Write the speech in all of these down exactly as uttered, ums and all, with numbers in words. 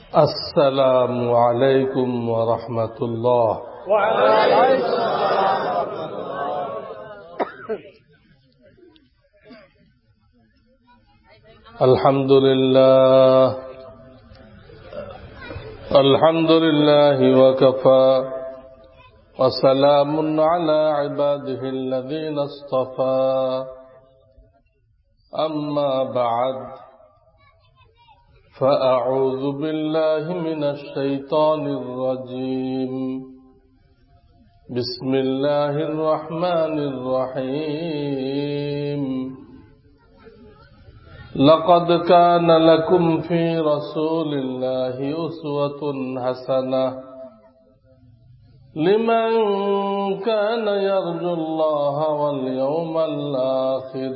السلام عليكم ورحمة الله. وعليكم السلام ورحمة الله. الحمد لله الحمد لله وكفى وسلام على عباده الذين اصطفى. أما بعد فأعوذ بالله من الشيطان الرجيم. بسم الله الرحمن الرحيم. لقد كان لكم في رسول الله أسوة حسنة لمن كان يرجو الله واليوم الآخر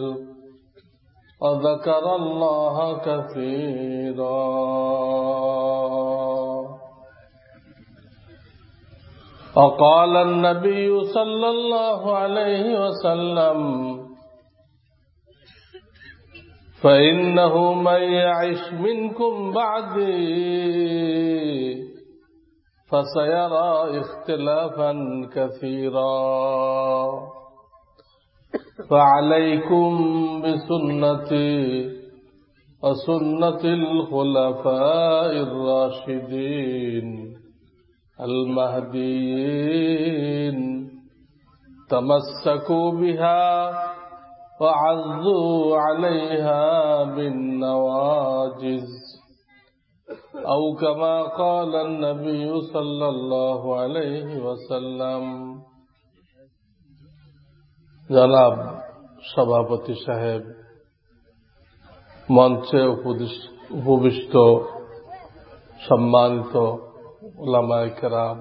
وذكر الله كثيرا. وقال النبي صلى الله عليه وسلم: فإنه من يعش منكم بعدي فسيرى اختلافا كثيرا، فعليكم بسنتي وسنة الخلفاء الراشدين المهديين، تمسكوا بها وعضوا عليها بالنواجذ، أو كما قال النبي صلى الله عليه وسلم. জনাব সভাপতি সাহেব, মঞ্চে উপবিষ্ট সম্মানিত উলামায়ে কেরাম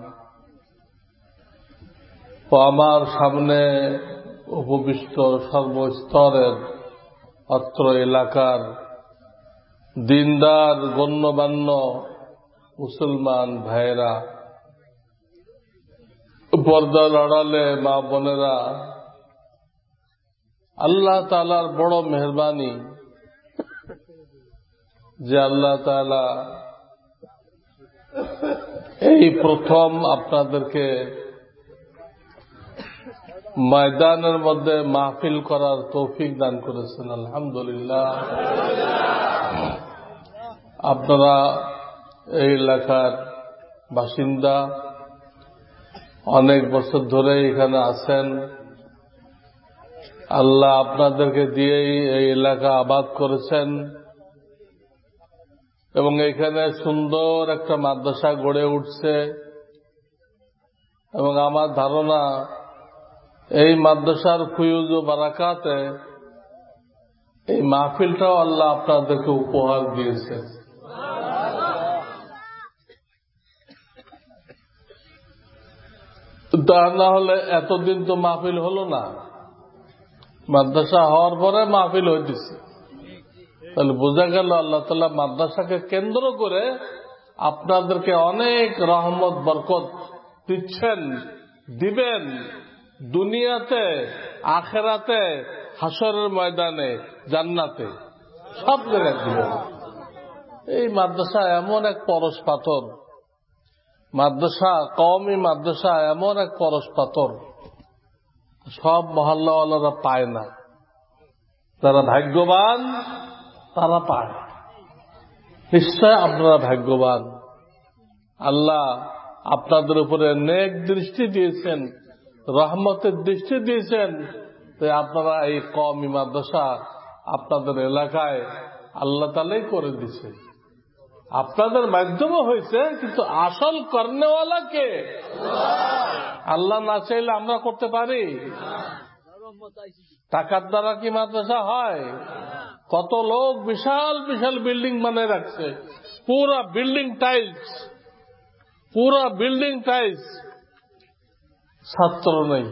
ও আমার সামনে উপবিষ্ট সর্বস্তরের অত্র এলাকার দিনদার গণ্যমান্য মুসলমান ভাইয়েরা, পর্দার আড়ালে মা বোনেরা, আল্লাহ তাআলার বড় মেহেরবানি যে আল্লাহ তাআলা এই প্রথম আপনাদেরকে ময়দানের মধ্যে মাহফিল করার তৌফিক দান করেছেন। আলহামদুলিল্লাহ। আপনারা এই এলাকার বাসিন্দা, অনেক বছর ধরে এখানে আছেন। আল্লাহ আপনাদেরকে দিয়েই এই এলাকা আবাদ করেছেন এবং এখানে সুন্দর একটা মাদ্রাসা গড়ে উঠছে এবং আমার ধারণা এই মাদ্রাসার ফুয়ুজ ও বারাকাতে এই মাহফিলটাও আল্লাহ আপনাদেরকে উপহার দিয়েছে। তা না হলে এতদিন তো মাহফিল হলো না, মাদ্রাসা হওয়ার পরে মাহফিল হইতেছে। তাহলে বোঝা গেল আল্লাহ তাআলা মাদ্রাসাকে কেন্দ্র করে আপনাদেরকে অনেক রহমত বরকত দিচ্ছেন, দিবেন, দুনিয়াতে, আখেরাতে, হাসরের ময়দানে, জান্নাতে, সব জায়গায় দিবেন। এই মাদ্রাসা এমন এক পরশ পাথর, মাদ্রাসা কওমি মাদ্রাসা এমন এক পরশ পাথর, সব মহল্লাওয়ালারা পায় না। যারা ভাগ্যবান তারা পায়। নিশ্চয় আপনারা ভাগ্যবান। আল্লাহ আপনাদের উপরে নেক দৃষ্টি দিয়েছেন, রহমতের দৃষ্টি দিয়েছেন। তাই আপনারা এই কওমি মাদ্রাসা আপনাদের এলাকায় আল্লাহ তাআলাই করে দিয়েছে। আপনাদের মাধ্যমে হয়েছে, কিন্তু আসল করনেওয়ালা কে? আল্লাহ না চাইলে আমরা করতে পারি? টাকার দ্বারা কি মাদ্রাসা হয়? কত লোক বিশাল বিশাল বিল্ডিং বানিয়ে রাখছে, পুরা বিল্ডিং টাইলস, পুরা বিল্ডিং টাইলস, ছাত্র নেই,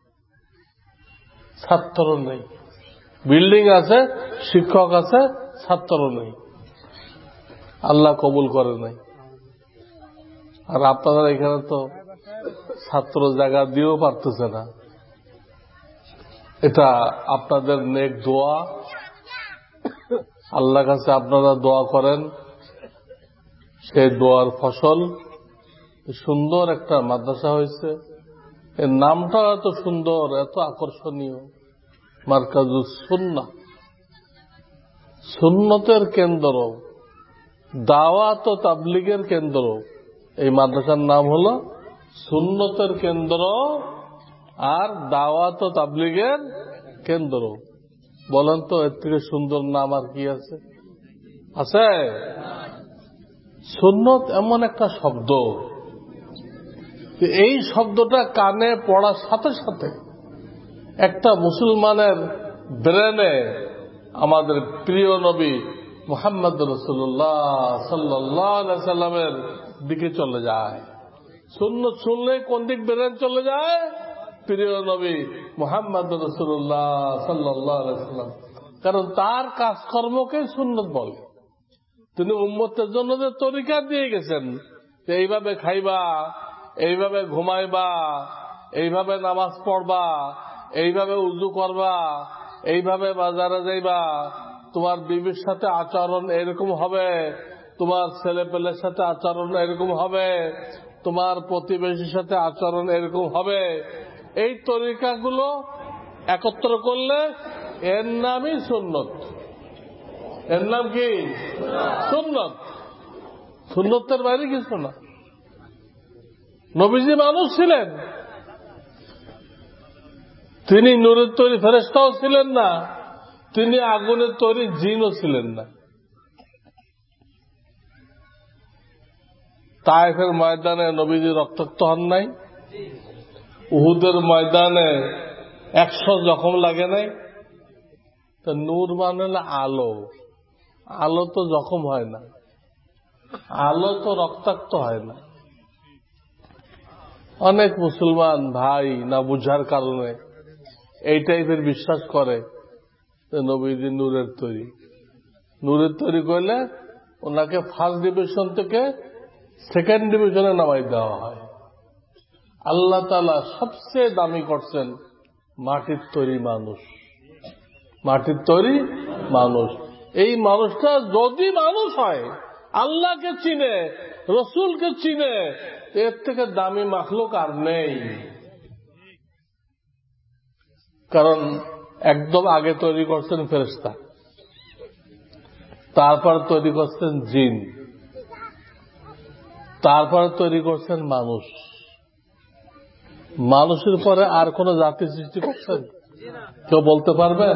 ছাত্র নেই। বিল্ডিং আছে, শিক্ষক আছে, ছাত্র নেই। আল্লাহ কবুল করে নাই। আর আপনারা এখানে তো ছাত্র জায়গা দিয়েও পারতেছে না। এটা আপনাদের নেক দোয়া। আল্লাহর কাছে আপনারা দোয়া করেন সেই দোয়ার ফসল সুন্দর একটা মাদ্রাসা হয়েছে। এর নামটা এত সুন্দর, এত আকর্ষণীয়, মারকাজুস সুন্নাহ, সুন্নতের কেন্দ্র, দাওয়াত ও তাবলীগের কেন্দ্র। এই মাদ্রাসার নাম হলো সুন্নতের কেন্দ্র আর দাওয়াত ও তাবলীগের কেন্দ্র। বলেন তো এর থেকে সুন্দর নাম আর কি আছে? আছে? সুন্নত এমন একটা শব্দ, এই শব্দটা কানে পড়ার সাথে সাথে একটা মুসলমানের ব্রেনে আমাদের প্রিয় নবী মুহাম্মদ রাসূলুল্লাহ সাল্লাল্লাহু আলাইহি সাল্লামের দিকে চলে যায়। সুন্নত শুনলে কোন দিক ব্রেন চলে যায়? প্রিয় নবী মুহাম্মদ রাসূলুল্লাহ সাল্লাল্লাহু আলাইহি সাল্লাম। কারণ তার কাজকর্মকে সুন্নত বলে। তিনি উম্মতের জন্য যে তরিকা দিয়ে গেছেন, যে এইভাবে খাইবা, এইভাবে ঘুমাইবা, এইভাবে নামাজ পড়বা, এইভাবে উযু করবা, এইভাবে বাজারে যাইবা, তোমার বিবির সাথে আচরণ এরকম হবে, তোমার ছেলে পেলের সাথে আচরণ এরকম হবে, তোমার প্রতিবেশীর সাথে আচরণ এরকম হবে। এই তরিকাগুলো একত্র করলে এর নামই সুন্নত। এর নাম কি? সুন্নত। সুন্নতের বাইরে কিছু না। নবীজি মানুষ ছিলেন, তিনি নূরের তৈরি ফেরেশতাও ছিলেন না, তিনি আগুনের তৈরি জিনও ছিলেন না। তায়েফের ময়দানে নবীজি রক্তাক্ত হন নাই, উহুদের ময়দানে একশো জখম লাগে নাই। তো নূর মানে হলো আলো, আলো তো জখম হয় না, আলো তো রক্তাক্ত হয় না। অনেক মুসলমান ভাই না বুঝার কারণে এই টাইপের বিশ্বাস করে নবীজি নূরের তৈরি। নূরের তৈরি করলে ওনাকে ফার্স্ট ডিভিশন থেকে সেকেন্ড ডিভিশনে নামাই দেওয়া হয়। আল্লাহ তাআলা সবচেয়ে দামি করছেন মাটির তৈরি মানুষ, মাটির তৈরি মানুষ। এই মানুষটা যদি মানুষ হয়, আল্লাহকে চিনে, রসুলকে চিনে, এর থেকে দামি মাখলুক আর নেই। কারণ একদম আগে তৈরি করছেন ফেরেশতা, তারপর তৈরি করছেন জিন, তারপর তৈরি করছেন মানুষ। মানুষের পরে আর কোন জাতি সৃষ্টি করছেন? কেউ বলতে পারবেন?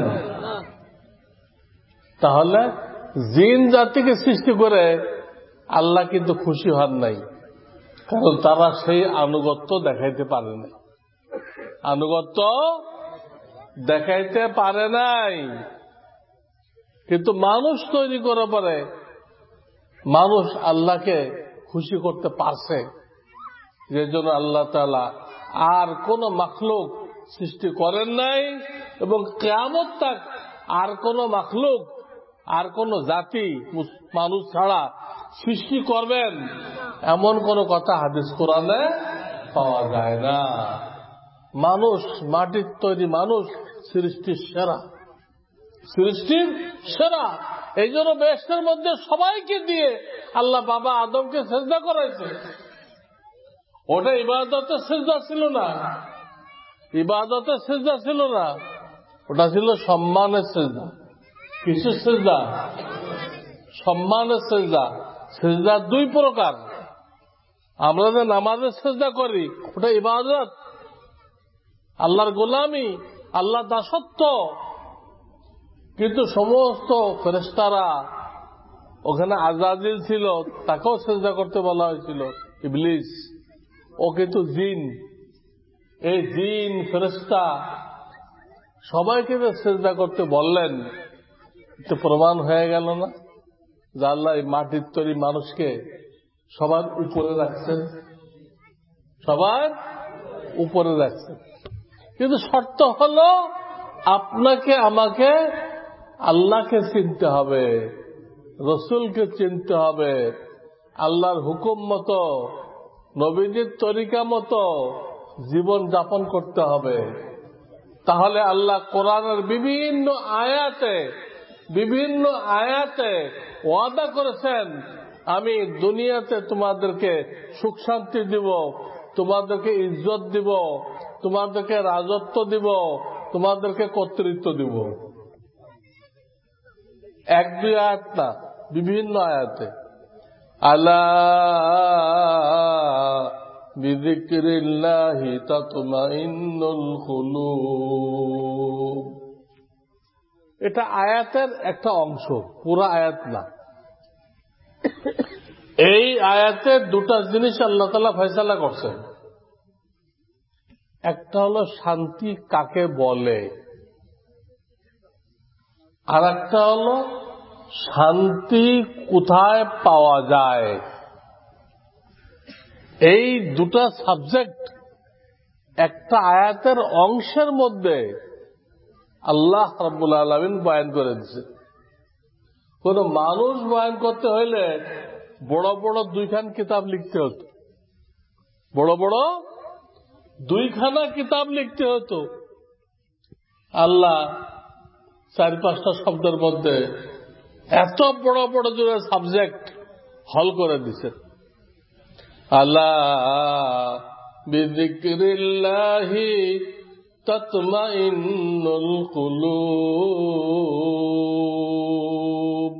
তাহলে জিন জাতিকে সৃষ্টি করে আল্লাহ কিন্তু খুশি হন নাই, কারণ তারা সেই আনুগত্য দেখাইতে পারে নাই, আনুগত্য দেখাইতে পারে নাই। কিন্তু মানুষ তৈরি করার পরে মানুষ আল্লাহকে খুশি করতে পারছে, যে জন্য আল্লাহ তাআলা আর কোন মাখলুক সৃষ্টি করেন নাই, এবং কিয়ামত তাক আর কোন মাখলুক, আর কোন জাতি মানুষ ছাড়া সৃষ্টি করবেন এমন কোন কথা হাদিস কোরআনে পাওয়া যায় না। মানুষ, মাটির তৈরি মানুষ সৃষ্টির সেরা, সৃষ্টির সেরা। এই জন্য বেহেশতের মধ্যে সবাইকে দিয়ে আল্লাহ বাবা আদমকে সিজদা করাইছে। ওটা ইবাদতের সিজদা ছিল না, ইবাদতের সিজদা ছিল না, ওটা ছিল সম্মানের সিজদা। কিসের সিজদা? সম্মানের সিজদা। সিজদা দুই প্রকার। আমরা যে নামাজের সিজদা করি ওটা ইবাদত, আল্লাহর গোলামি, আল্লাহর দাসত্ব। কিন্তু সমস্ত ফেরেশতারা, ওখানে আজাজিল ছিল, তাকেও সিজদা করতে বলা হয়েছিল, ইবলিস, ও কিন্তু জিন। এই জিন ফেরেশতা সবাইকে যে সিজদা করতে বললেন, তো প্রমাণ হয়ে গেল না যে আল্লাহ এই মাটির তৈরি মানুষকে সবার উপরে রাখছেন, সবার উপরে রাখছেন। কিন্তু শর্ত হলো আপনাকে আমাকে আল্লাহকে চিনতে হবে, রসুলকে চিনতে হবে, আল্লাহর হুকুম মতো, নবীজির তরিকা মতো জীবন যাপন করতে হবে। তাহলে আল্লাহ কোরআনের বিভিন্ন আয়াতে, বিভিন্ন আয়াতে ওয়াদা করেছেন, আমি দুনিয়াতে তোমাদেরকে সুখ শান্তি দিব, তোমাদেরকে ইজ্জত দিব, তোমাদেরকে রাজত্ব দিব, তোমাদেরকে কর্তৃত্ব দিব। এক দুই আয়াত না, বিভিন্ন আয়াতে। আলা বিযিকরিল্লাহি তাতমাইন্নুল কুলুব। এটা আয়াতের একটা অংশ, পুরো আয়াত না। এই আয়াতে দুটা জিনিস আল্লাহ তাআলা ফয়সালা করছেন। একটা হলো শান্তি কাকে বলে, আর একটা হলো শান্তি কোথায় পাওয়া যায়। এই দুটা সাবজেক্ট একটা আয়াতের অংশের মধ্যে আল্লাহ রাব্বুল আলামিন বয়ান করে দিয়েছে। কোন মানুষ বয়ান করতে হইলে বড় বড় দুইখান কিতাব লিখতে হতো, বড় বড় দুইখানা কিতাব লিখতে হতো। আল্লাহ চার পাঁচটা শব্দের মধ্যে এত বড় বড় জোরে সাবজেক্ট হল করে দিছে। আলা বিযিকরিল্লাহি তাতমাইন্নুল কুলুব।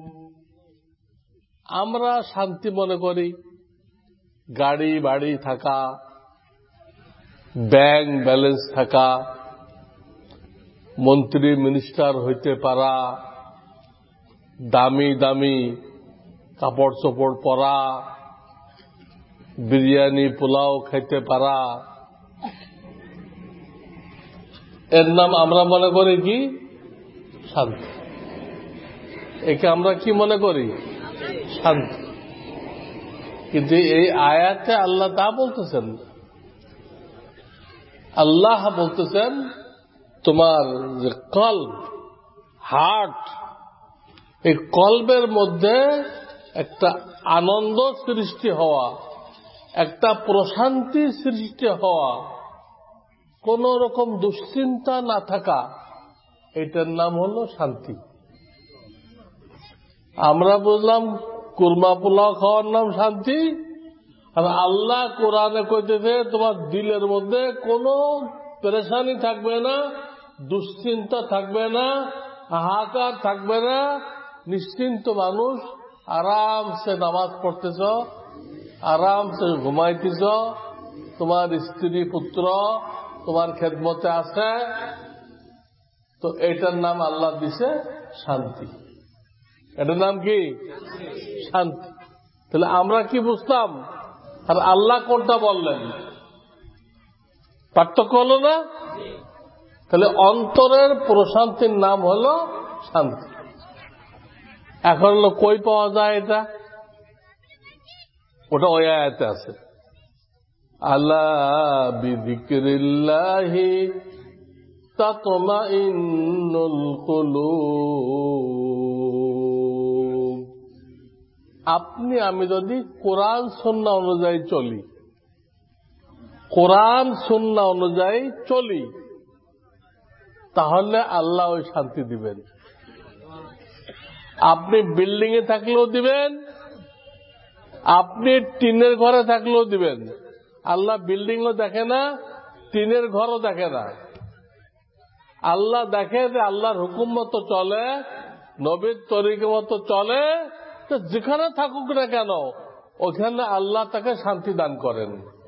আমরা শান্তি মনে করি গাড়ি বাড়ি থাকা, ব্যাংক ব্যালেন্স থাকা, মন্ত্রী মিনিস্টার হইতে পারা, দামি দামি কাপড় চোপড় পরা, বিরিয়ানি পোলাও খাইতে পারা, এর নাম আমরা মনে করি কি শান্তি। একে আমরা কি মনে করি শান্তি। কিন্তু এই আয়াতে আল্লাহ তা বলতেছেন, আল্লাহ বলতেছেন তোমার যে কলব, হার্ট, এই কলবের মধ্যে একটা আনন্দ সৃষ্টি হওয়া, একটা প্রশান্তি সৃষ্টি হওয়া, কোন রকম দুশ্চিন্তা না থাকা, এটার নাম হলো শান্তি। আমরা বুঝলাম কুরমা পোলাও খাওয়ার নাম শান্তি, আর আল্লাহ কোরআনে কইতেছে তোমার দিলের মধ্যে কোনো পেরেশানি থাকবে না, দুশ্চিন্তা থাকবে না, হাহাকার থাকবে না, নিশ্চিন্ত মানুষ আরামসে নামাজ পড়তেছ, আরামসে ঘুমাইতেছ, তোমার স্ত্রী পুত্র তোমার খেদমতে আছে। তো এটার নাম আল্লাহ দিছে শান্তি। এটার নাম কি শান্তি। তাহলে আমরা কি বুঝতাম আর আল্লাহ কোনটা বললেন? পার্থক্য হলো না? তাহলে অন্তরের প্রশান্তির নাম হলো শান্তি। এখন হলো কই পাওয়া যায় এটা? ওটা ওই আয়াতে আছে, আলা বিযিকরিল্লাহি তাতমাইন্নুল কুলুব। আপনি আমি যদি কোরআন সুন্নাহ অনুযায়ী চলি, কোরআন সুন্নাহ অনুযায়ী চলি, তাহলে আল্লাহ ওই শান্তি দিবেন। আপনি বিল্ডিং এ থাকলেও দিবেন, আপনি টিনের ঘরে থাকলেও দিবেন। আল্লাহ বিল্ডিংও দেখে না, টিনের ঘরও দেখে না। আল্লাহ দেখে যে আল্লাহর হুকুম মতো চলে, নবীর তরিকা মতো চলে, তো যেখানে থাকুক না কেন ওখানে আল্লাহ তাকে শান্তি দান করেন।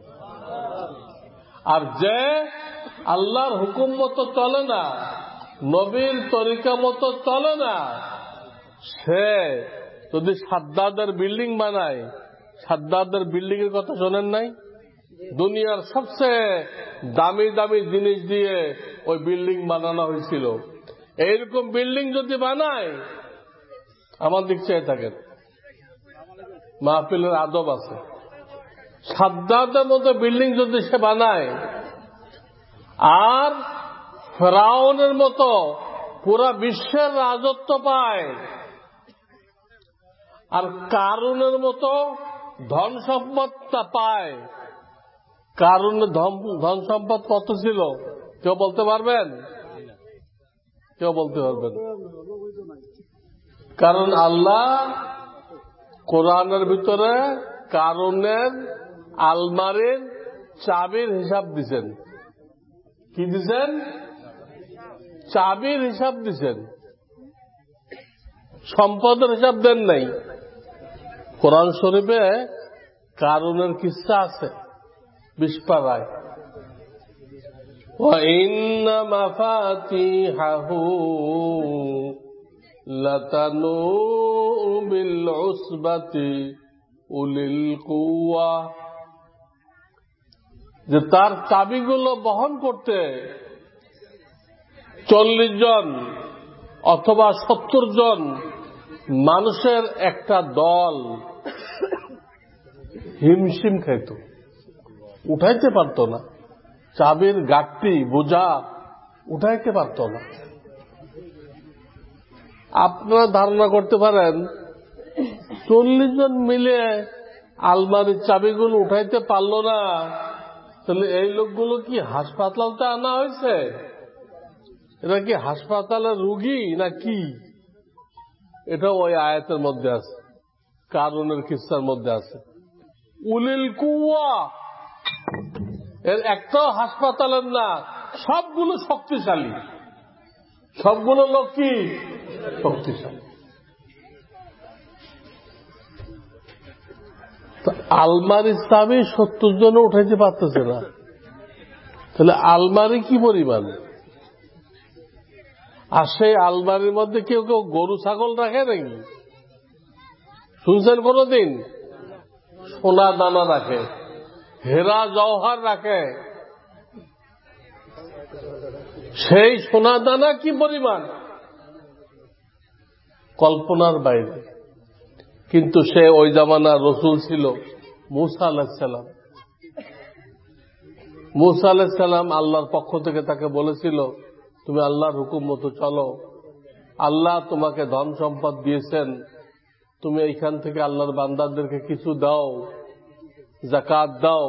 আর যে আল্লাহর হুকুম মতো চলে না, নবীর তরিকা মতো চলে না, সে যদি সাদ্দাদের বিল্ডিং বানায়, সাদ্দাদের বিল্ডিং এর কথা শোনেন নাই? দুনিয়ার সবচেয়ে দামি দামি জিনিস দিয়ে ওই বিল্ডিং বানানো হয়েছিল। এইরকম বিল্ডিং যদি বানায়, আমার দিক চেয়ে থাকেন, মাহফিলের আদব আছে। সাদ্দাদের মতো বিল্ডিং যদি সে বানায়, আর ফেরাউনের মতো পুরা বিশ্বের রাজত্ব পায়, আর কারুনের মতো ধন সম্পদটা পায়। কারুনের ধন সম্পদ কত ছিল কেউ বলতে পারবেন? কেউ বলতে পারবেন? কারণ আল্লাহ কোরআনের ভিতরে কারণের আলমারির চাবির হিসাব দিছেন। কি দিছেন? চাবির হিসাব দিছেন, সম্পদের হিসাব দেন নাই। কোরআন শরীফে কারণের কিস্সা আছে বিশ পারায়। ওয়া ইন্না মাফাতিহাহু লাতানু বিল উসবাতি উলিল কুওয়া, যে তার চাবিগুলো বহন করতে চল্লিশ জন অথবা সত্তর জন মানুষের একটা দল হিমশিম খাইত, উঠাইতে পারত না। চাবির গাঁটটি বোঝা উঠাইতে পারত না। আপনারা ধারণা করতে পারেন চল্লিশ জন মিলে আলমারির চাবিগুলো উঠাইতে পারল না, তাহলে এই লোকগুলো কি হাসপাতালতে আনা হয়েছে? এরা কি হাসপাতালের রুগী না কি? এটা ওই আয়াতের মধ্যে আছে, কারণের কিস্সার মধ্যে আছে। উলিল কুওয়া, এর একটাও হাসপাতালের না, সবগুলো শক্তিশালী, সবগুলো লোক কি শক্তিশালী। আলমারির চাবি সত্তর জন উঠাইতে পারতেছে না, তাহলে আলমারি কি পরিমাণ? আর সেই আলমারির মধ্যে কেউ কেউ গরু ছাগল রাখে নাকি? শুনছেন কোনদিন? সোনা দানা রাখে, হেরা জওহার রাখে। সেই সোনা দানা কি পরিমাণ? কল্পনার বাইরে। কিন্তু সে ওই জামানার রসুল ছিল মূসা আলাইহিস সালাম। মূসা আলাইহিস সালাম আল্লাহর পক্ষ থেকে তাকে বলেছিল, তুমি আল্লাহর হুকুম মতো চলো, আল্লাহ তোমাকে ধন সম্পদ দিয়েছেন, তুমি এইখান থেকে আল্লাহর বান্দাদেরকে কিছু দাও, যাকাত দাও।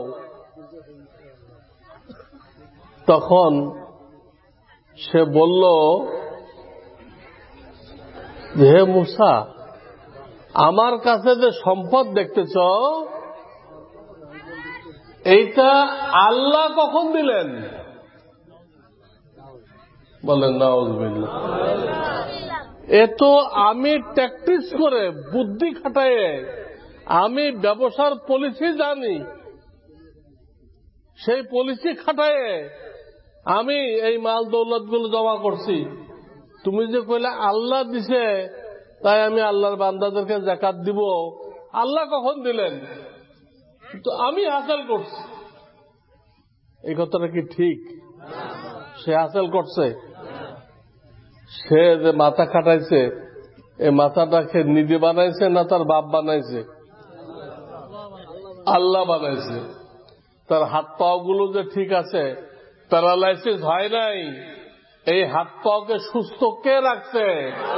তখন সে বলল, হে মূসা, আমার কাছে যে সম্পদ দেখতেছ এইটা আল্লাহ কখন দিলেন? বলেন নাউযুবিল্লাহ। এ তো আমি প্র্যাকটিস করে বুদ্ধি খাটায়ে আমি ব্যবসার পলিসি জানি, সেই পলিসি খাটায়ে আমি এই মাল দৌলত গুলো জমা করছি। তুমি যে কইলে আল্লাহ দিছে তাই আমি আল্লাহর বান্দাদেরকে যাকাত দিব, আল্লাহ কখন দিলেন? তো আমি হাসিল করছি। এই কথাটা কি ঠিক? সে হাসিল করছে। সে যে মাথা খাটাইছে, এই মাথাটাকে নিজে বানাইছে না তার বাপ বানাইছে? আল্লাহ বানাইছে। তার হাত পাও গুলো যে ঠিক আছে, প্যারালাইসিস হয় নাই, এই হাত পাওকে সুস্থ কে রাখছে?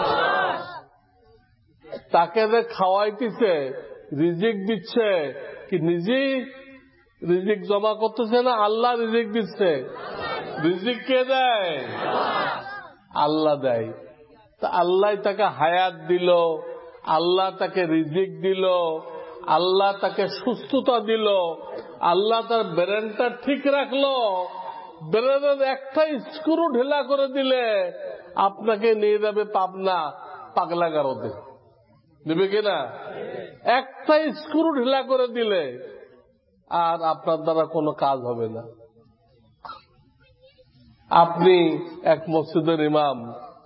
তাকে যে খাওয়াইতেছে, রিজিক দিচ্ছে, কি নিজেই রিজিক জমা করতেছে না আল্লাহ রিজিক দিচ্ছে? রিজিক কে দেয়? আল্লাহ দেয়। তা আল্লাহ তাকে হায়াত দিল, আল্লাহ তাকে রিজিক দিল, আল্লাহ তাকে সুস্থতা দিল, আল্লাহ তার ব্রেনটা ঠিক রাখলো। ব্রেনের একটা স্ক্রু ঢিলা করে দিলে আপনাকে নিয়ে যাবে পাবনা পাগলাগারদে, নেবে কিনা? একটা স্ক্রু ঢিলা করে দিলে আর আপনার দ্বারা কোনো কাজ হবে না। আপনি এক মসজিদের ইমাম,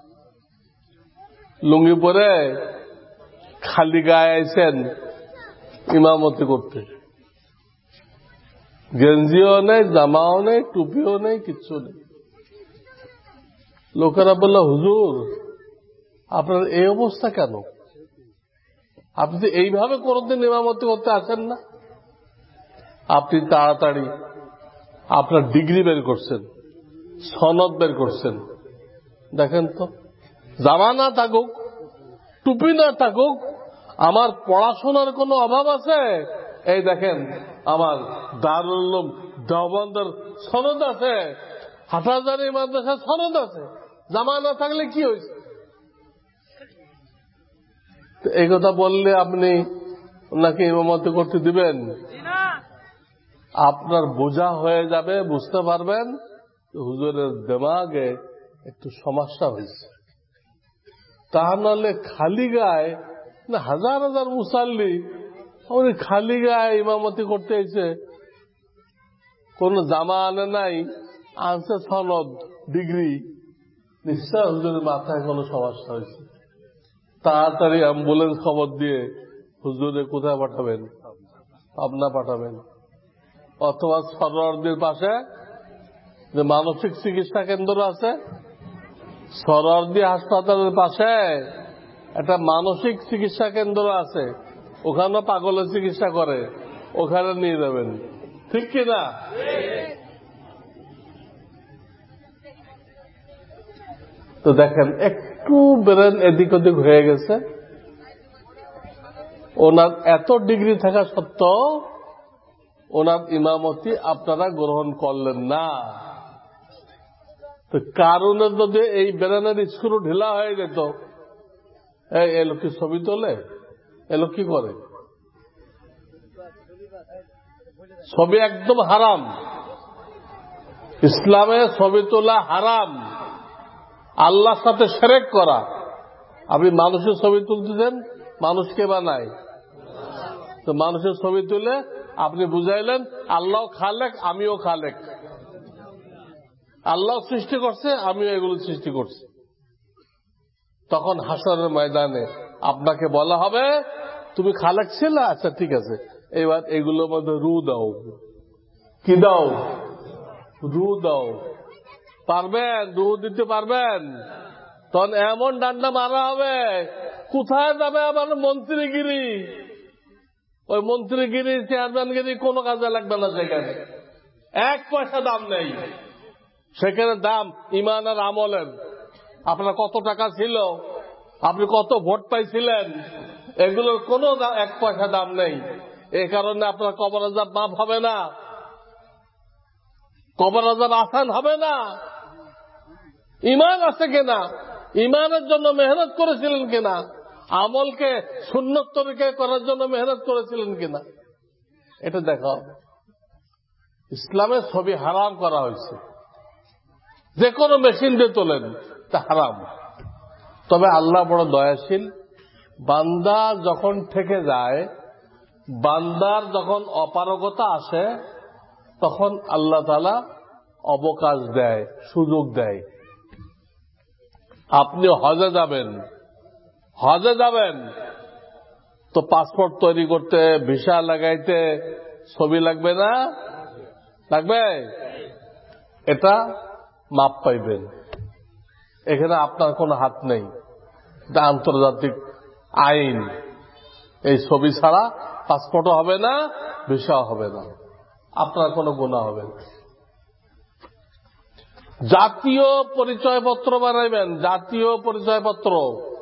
লুঙ্গি পরে খালি গায়ে আইছেন ইমামতি করতে, গেঞ্জিও নেই, জামাও নেই, টুপিও নেই, কিচ্ছু নেই। লোকেরা বলল, হুজুর আপনার এই অবস্থা কেন? আপনি তো এইভাবে কোনদিন ইমামতি করতে আসেন না। আপনি তাড়াতাড়ি আপনার ডিগ্রি বের করছেন, সনদ বের করছেন। দেখেন তো, জামা না থাকুক, টুপি না থাকুক, আমার পড়াশোনার কোনো অভাব আছে? এই দেখেন আমার দারুল উলুম দেওবন্দের সনদ আছে, হাটহাজারী মাদ্রাসার সনদ আছে, জামা না থাকলে কি হয়েছে? এই কথা বললে আপনি ওনাকে ইমামতি করতে দিবেন? আপনার বোঝা হয়ে যাবে, বুঝতে পারবেন হুজুরের দিমাগে একটু সমস্যা হয়েছে। তা নাহলে খালি গায়ে না, হাজার হাজার মুসাল্লি উনি খালি গায়ে ইমামতি করতে এসে কোন জামা আনে নাই, আনছে সনদ ডিগ্রি, নিশ্চয় হুজুরের মাথায় কোনো সমস্যা হয়েছে। তাড়াতাড়ি অ্যাম্বুলেন্স খবর দিয়ে হুজুরে কোথায় পাঠাবেন? পাবনা পাঠাবেন, অথবা সরোয়ারদের পাশে যে মানসিক চিকিৎসা কেন্দ্র আছে, সরোয়ারদি হাসপাতালের পাশে একটা মানসিক চিকিৎসা কেন্দ্র আছে, ওখানে পাগলের চিকিৎসা করে, ওখানে নিয়ে যাবেন। ঠিক কিনা? তো দেখেন একটু বেরেন এদিক ওদিক হয়ে গেছে, ওনার এত ডিগ্রি থাকা সত্ত্বেও ওনার ইমামতি আপনারা গ্রহণ করলেন না। তো কারণে যদি এই বেরেনের স্ক্রু ঢিলা হয়ে যেত, এই লোক কি ছবি তোলে, এ লোক কি করে? ছবি একদম হারাম, ইসলামে ছবি তোলা হারাম, আল্লাহর সাথে শিরক করা। আপনি মানুষের ছবি তুলতে দেন, মানুষকে বানায়, তো মানুষের ছবি তুলে আপনি বুঝাইলেন আল্লাহ খালেক, আমিও খালেক, আল্লাহ সৃষ্টি করছে, আমিও এগুলো সৃষ্টি করছি। তখন হাসরের ময়দানে আপনাকে বলা হবে তুমি খালেক ছিল, আচ্ছা ঠিক আছে, এবার এগুলোর মধ্যে রু দাও। কি দাও? রু দাও। পারবেন? রু দিতে পারবেন? তখন এমন ডান্ডা মারা হবে, কোথায় যাবে আবার মন্ত্রীগিরি? ওই মন্ত্রীগিরি, চেয়ারম্যানগিরি কোনো কাজে লাগবে না, সেখানে এক পয়সা দাম নেই। সেখানে দাম ইমান আর আমলের। আপনার কত টাকা ছিল, আপনি কত ভোট পাইছিলেন, এগুলোর কোনো এক পয়সা দাম নেই। এই কারণে আপনার কবর আযাব মাফ হবে না, কবর আযাব আসান হবে না। ইমান আছে কিনা, ইমানের জন্য মেহনত করেছিলেন কিনা, আমলকে সুন্নত তরিকায় করার জন্য মেহনত করেছিলেন কিনা, এটা দেখা হবে। ইসলামের ছবি হারাম করা হয়েছে, যে কোনো মেশিন দিয়ে তোলেন, তা হারাম। তবে আল্লাহ বড় দয়াশীল, বান্দা যখন থেকে যায়, বান্দার যখন অপারগতা আসে, তখন আল্লাহ তাআলা অবকাশ দেয়, সুযোগ দেয়। আপনি হজে যাবেন, হজে যাবেন তো পাসপোর্ট তৈরি করতে, ভিসা লাগাইতে ছবি লাগবে না? লাগবে। এটা মাপ পাইবেন, এখানে আপনার কোনো হাত নেই, এটা আন্তর্জাতিক আইন। এই ছবি ছাড়া পাসপোর্টও হবে না, ভিসাও হবে না, আপনার কোনো গুনাহ হবে না। জাতীয় পরিচয়পত্র বানাইবেন, জাতীয় পরিচয়পত্র,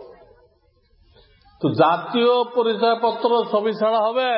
তো জাতীয় পরিচয়পত্র ছবি ছাড়া হবে?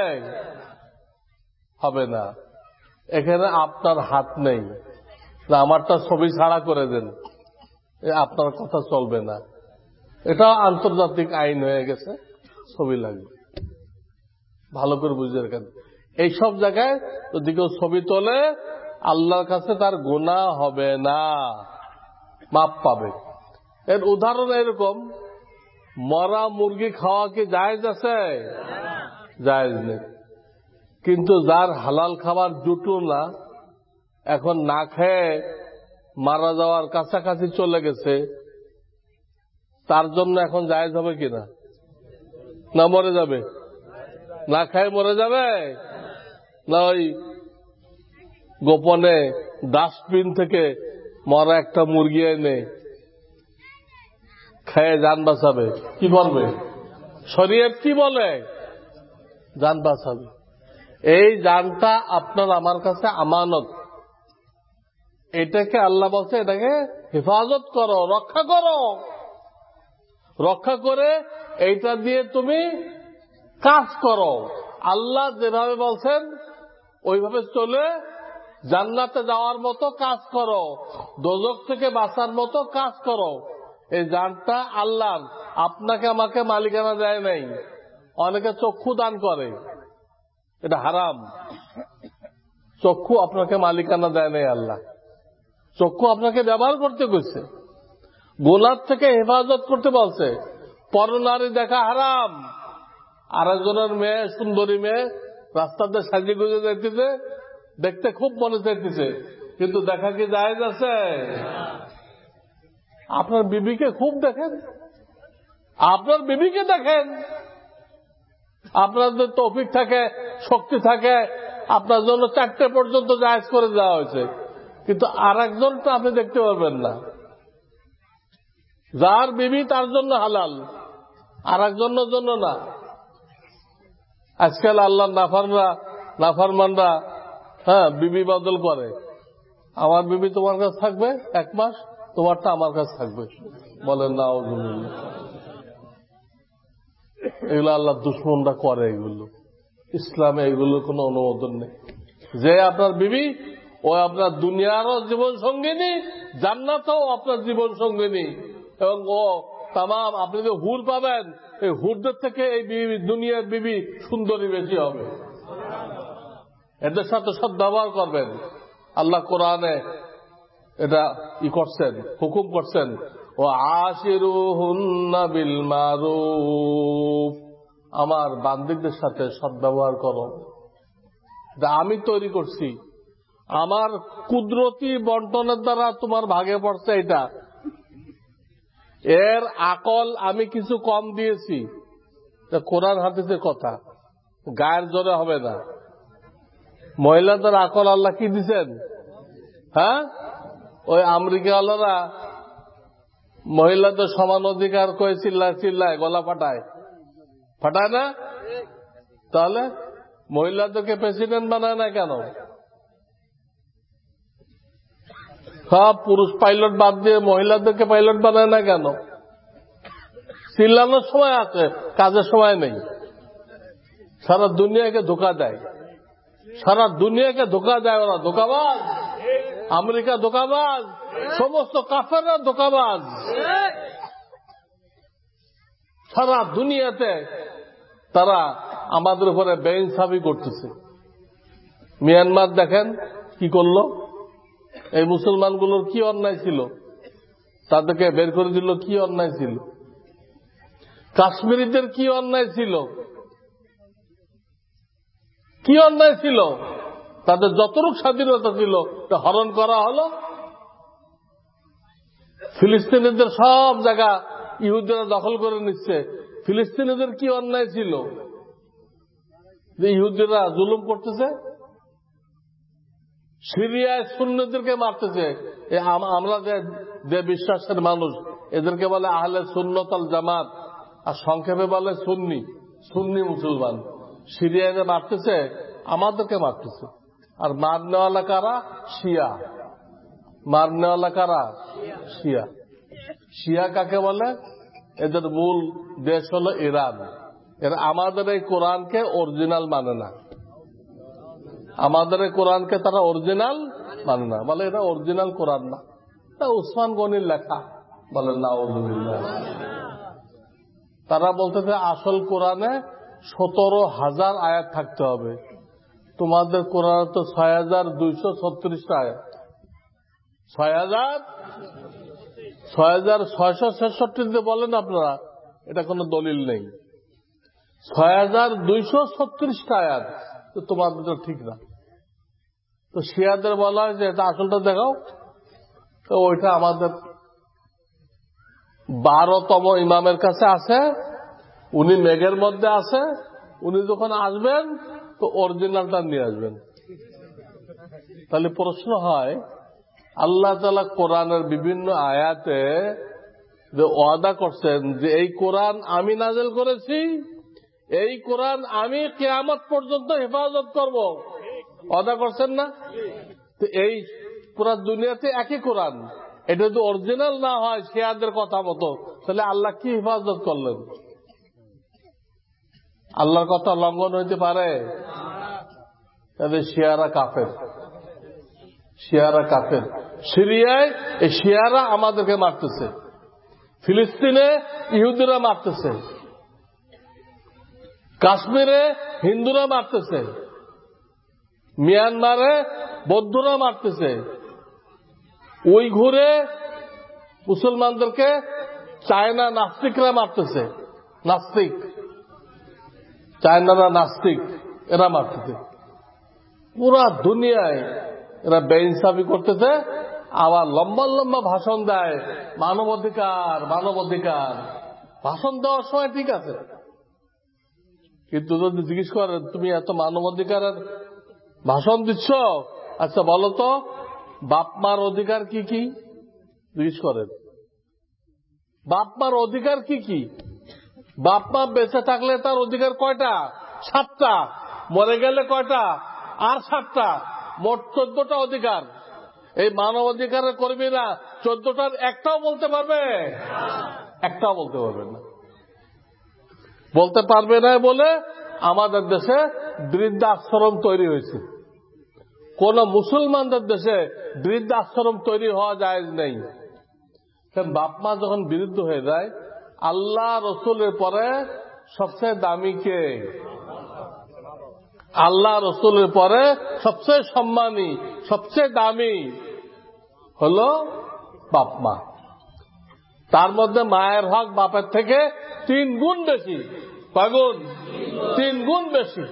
হবে না। এখানে আপনার হাত নেই, আমারটা ছবি ছাড়া করে দেন, আপনার কথা চলবে না। এটা আন্তর্জাতিক আইন হয়ে গেছে, ছবি লাগবে। ভালো করে বুঝে রাখেন, এইসব জায়গায় যদি কেউ ছবি তোলে, আল্লাহর কাছে তার গুনাহ হবে না, মাপ পাবে। এর উদাহরণ এরকম, মরা মুরগি খাওয়া কি জায়েজ আছে? জায়েজ নেই। কিন্তু যার হালাল খাবার জুটল না, এখন না খেয়ে মারা যাওয়ার কাছাকাছি চলে গেছে, তার জন্য এখন জায়েজ হবে কিনা? না মরে যাবে? না খেয়ে মরে যাবে? না ওই গোপনে ডাস্টবিন থেকে মরা একটা মুরগি এনে খেয়ে জান বাঁচাবে? কি করবে? শরীয়ত কি বলে? জান বাঁচাবে। এই জানটা আপনার আমার কাছে আমানত, এটাকে আল্লাহ বলছে এটাকে হেফাজত করো, রক্ষা করো। রক্ষা করে এইটা দিয়ে তুমি কাজ করো, আল্লাহ যেভাবে বলছেন ওইভাবে চলে জান্নাতে যাওয়ার মতো কাজ করো, দোজখ থেকে বাঁচার মতো কাজ করো। এই জানটা আল্লাহর, আপনাকে আমাকে মালিকানা দেয় নাই। অনেকে চক্ষু দান করে, এটা হারাম। চক্ষু আপনাকে মালিকানা দেয় নাই আল্লাহ, চক্ষু আপনাকে ব্যবহার করতে কইছে, গোলাপ থেকে হেফাজত করতে বলছে। পরনারী দেখা হারাম। আরেকজনের মেয়ে, সুন্দরী মেয়ে রাস্তাতে সাজিয়ে গুজে যাইতেছে, দেখতে খুব মনে চাইতেছে, কিন্তু দেখা কি জায়েজ আছে? আপনার বিবিকে খুব দেখেন, আপনার বিবিকে দেখেন, আপনাদের তৌফিক থাকে, শক্তি থাকে, আপনার জন্য চারটে পর্যন্ত জায়েজ করে দেওয়া হয়েছে, কিন্তু আর একজনটা আপনি দেখতে পারবেন না। যার বিবি তার জন্য হালাল, আর একজনের জন্য না। আজকাল আল্লাহ নাফাররা নাফারমানরা হ্যাঁ বিবি বদল করে। আমার বিবি তোমার কাছে থাকবে এক মাস, তোমারটা আমার কাছে থাকবে। বলেন না, এগুলো আল্লাহ দুশ্মনরা করে। এগুলো ইসলামে এগুলোর কোনো অনুমোদন নেই। যে আপনার বিবি ও আপনার দুনিয়ারও জীবন সঙ্গিনী, জান্নাতেও আপনার জীবন সঙ্গিনী, এবং ও তামাম আপনি যে হুর পাবেন, এই হুরদের থেকে এই বিবি, দুনিয়ার বিবি সুন্দরী বেশি হবে। এদের সাথে সব ব্যবহার করবেন। আল্লাহ কোরআনে এটা ই করছেন, হুকুম করছেন, ও আশিরুহুন্না বিল মারুফ, আমার বান্দিদের সাথে সদ্ব্যবহার করো। আমি তৈরি করছি, আমার কুদরতি বন্টনের দ্বারা তোমার ভাগে পড়ছে এটা, এর আকল আমি কিছু কম দিয়েছি। কোরআন হাদিসের কথা, গায়ের জোরে হবে না। মহিলাদের আকল আল্লাহ কি দিচ্ছেন? হ্যাঁ, ওই আমেরিকাওয়ালারা মহিলাদের সমান অধিকার কয়ে চিল্লায় চিল্লায় গলা ফাটায়, ফাটায় না? তাহলে মহিলাদেরকে প্রেসিডেন্ট বানায় না কেন? সব পুরুষ পাইলট বাদ দিয়ে মহিলাদেরকে পাইলট বানায় না কেন? চিল্লানোর সময় আছে, কাজের সময় নেই। সারা দুনিয়াকে ধোকা দেয়, সারা দুনিয়াকে ধোকা দেয় ওরা। ধোকাবাজ, আমেরিকা ধোকাবাজ, সমস্ত কাফেররা ধোকাবাজ। সারা দুনিয়াতে তারা আমাদের উপরে বেইনসাফি করতেছে। মিয়ানমার দেখেন কি করলো, এই মুসলমানগুলোর কি অন্যায় ছিল, তাদেরকে বের করে দিল, কি অন্যায় ছিল? কাশ্মীরিদের কি অন্যায় ছিল, কি অন্যায় ছিল? তাদের যতটুকু স্বাধীনতা ছিল তা হরণ করা হলো। ফিলিস্তিনিদের সব জায়গা ইহুদিরা দখল করে নিচ্ছে। ফিলিস্তিনিদের কি অন্যায় ছিল যে ইহুদিরা জুলুম করতেছে? সিরিয়ায় সুন্নিদেরকে মারতেছে। আমরা যে বিশ্বাসের মানুষ, এদেরকে বলে আহলে সুন্নত আল জামাত, আর সংক্ষেপে বলে সুন্নি, সুন্নি মুসলমান। সিরিয়ায় মারতেছে, আমাদেরকে মারতেছে। আর মারনেওয়ালা কারা? শিয়া। মারনেওয়ালা কারা? শিয়া। শিয়া কাকে বলে? এদের মূল দেশ হলো ইরান। এরা আমাদের এই কোরআনকে অরিজিনাল মানে না, আমাদের এই কোরআনকে তারা অরিজিনাল মানে না, বলে এটা অরিজিনাল কোরআন না, তা উসমান গনির লেখা। বলেন না, তারা বলতেছে আসল কোরআনে সতেরো হাজার আয়াত থাকতে হবে। তোমাদের কোরআনে তো ছয় হাজার দুইশো ছত্রিশটা আয়াত, ছয় হাজার ছয় হাজার ছয়শো ছেষট্টিতে বলেন আপনারা, এটা কোনো দলিল নেই। ছয় হাজার দুইশো ছত্রিশটা আয়াত, তো তোমাদের তো ঠিক না। তো শিয়াদের বলা হয় যে এটা আসলটা দেখাও, তো ওইটা আমাদের বারোতম ইমামের কাছে আছে, উনি মেঘের মধ্যে আছে, উনি যখন আসবেন তো অরিজিনালটা নিয়ে আসবেন। তাহলে প্রশ্ন হয়, আল্লাহ তাআলা কোরআনের বিভিন্ন আয়াতে যে ওয়াদা করছেন যে এই কোরআন আমি নাযিল করেছি, এই কোরআন আমি কিয়ামত পর্যন্ত হেফাজত করব, ওয়াদা করছেন না? তো এই পুরা দুনিয়াতে একই কোরআন, এটা যদি অরিজিনাল না হয় শিয়াদের কথা মতো, তাহলে আল্লাহ কি হেফাজত করলেন? আল্লাহর কথা লঙ্ঘন হইতে পারে? তাহলে শিয়ারা কাফের, শিয়ারা কাফের। সিরিয়ায় এই শিয়ারা আমাদেরকে মারতেছে, ফিলিস্তিনে ইহুদিরা মারতেছে। কাশ্মীরে হিন্দুরা মারতেছে, মিয়ানমারে বৌদ্ধরা মারতেছে, উইঘুরে মুসলমানদেরকে চায়না নাস্তিকরা মারতেছে। নাস্তিক, চায়নারা নাস্তিক, এরা মারতেছে। পুরা দুনিয়ায় এরা বেইনসাফি করতেছে, আবার লম্বা লম্বা ভাষণ দেয় মানবাধিকার মানবাধিকার। ভাষণ দেওয়ার সময় ঠিক আছে, কিন্তু যদি জিজ্ঞেস করেন তুমি এত মানবাধিকারের ভাষণ দিচ্ছ, আচ্ছা বলো তো বাপ মার অধিকার কি কি জিজ্ঞেস করেন। বাপ মার অধিকার কি কি? বাপ মা বেঁচে থাকলে তার অধিকার কয়টা? সাতটা। মরে গেলে কয়টা? আর সাতটা। মোট চোদ্দটা অধিকার। এই মানব অধিকারের কর্মীরা চোদ্দটার একটাও বলতে পারবে? একটাও বলতে পারবে না। বলতে পারবে না বলে আমাদের দেশে বৃদ্ধাশ্রম তৈরি হয়েছে। কোন মুসলমানদের দেশে বৃদ্ধাশ্রম তৈরি হওয়া জায়েজ নেই। কারণ বাপ মা যখন বিরুদ্ধ হয়ে যায়, আল্লাহ রসুলের পরে সবচেয়ে দামি কে? আল্লাহ রসুলের পরে সবচেয়ে সম্মানী, সবচেয়ে দামি হল বাপ মা। তার মধ্যে মায়ের হক বাপের থেকে তিন গুণ বেশি। কয় গুণ? তিন গুণ বেশি।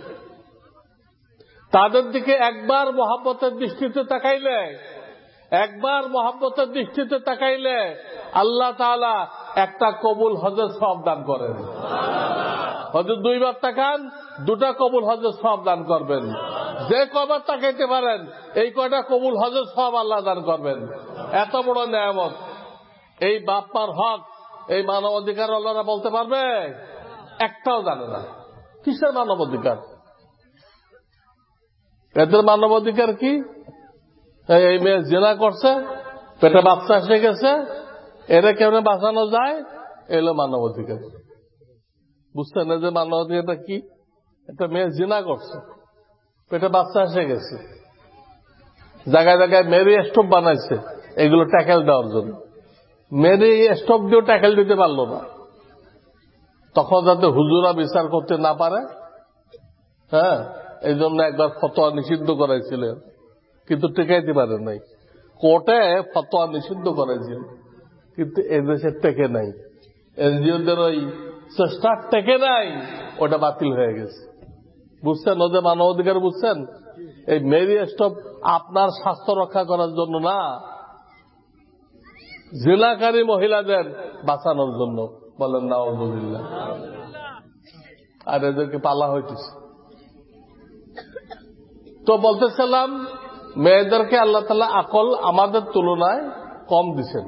তাদের দিকে একবার মহব্বতের দৃষ্টিতে তাকাইলে, একবার মহব্বতের দৃষ্টিতে তাকাইলে আল্লাহ তাআলা একটা কবুল হজের সওয়াব দান করেন। হজর দুইবার তাকান, দুটা কবুল হজের সওয়াব দান করবেন। যে কয়বার তাকাইতে পারেন এই কয়টা কবুল হজের সওয়াব আল্লাহ দান করবেন। এত বড় নেয়ামত। এই বাপ্পার হক, এই মানবাধিকার আল্লাহরা বলতে পারবে? একটাও জানে না। কিসের মানবাধিকার? এদের মানবাধিকার কি? এই মেয়ে জিনা করছে, পেটে বাচ্চা এসে গেছে, এরা কেমনে বাঁচানো যায়, এলো মানবাধিকার। বুঝছেন না যে মানবাধিকারটা কি? একটা মেয়ে জিনা করছে, পেটে বাচ্চা এসে গেছে, জায়গায় জায়গায় মেরি স্টোভ বানাইছে এগুলো ট্যাকেল দেওয়ার জন্য। মেরি স্টোভ দিয়েও ট্যাকেল দিতে পারলো না, তখন যাতে হুজুরা বিচার করতে না পারে, হ্যাঁ, এই জন্য একবার ফতোয়া নিষিদ্ধ করাইছিলেন, কিন্তু টেকাইতে পারেন নাই। কোর্টে ফতোয়া নিষিদ্ধ করাইছিল, কিন্তু এদেশে টেকে নাই। এনজিওদের ওই চেষ্টা টেকে নাই, ওটা বাতিল হয়ে গেছে। বুঝছেন ওদের মানবাধিকার? বুঝছেন? এই মেরি স্টোভ আপনার স্বাস্থ্য রক্ষা করার জন্য না, জিনাকারী মহিলাদের বাঁচানোর জন্য। বলেন নাউযুবিল্লাহ। আর এদেরকে পালা হইতেছে। তো বলতেছিলাম, মেয়েদেরকে আল্লাহ তাআলা আকল আমাদের তুলনায় কম দিছেন।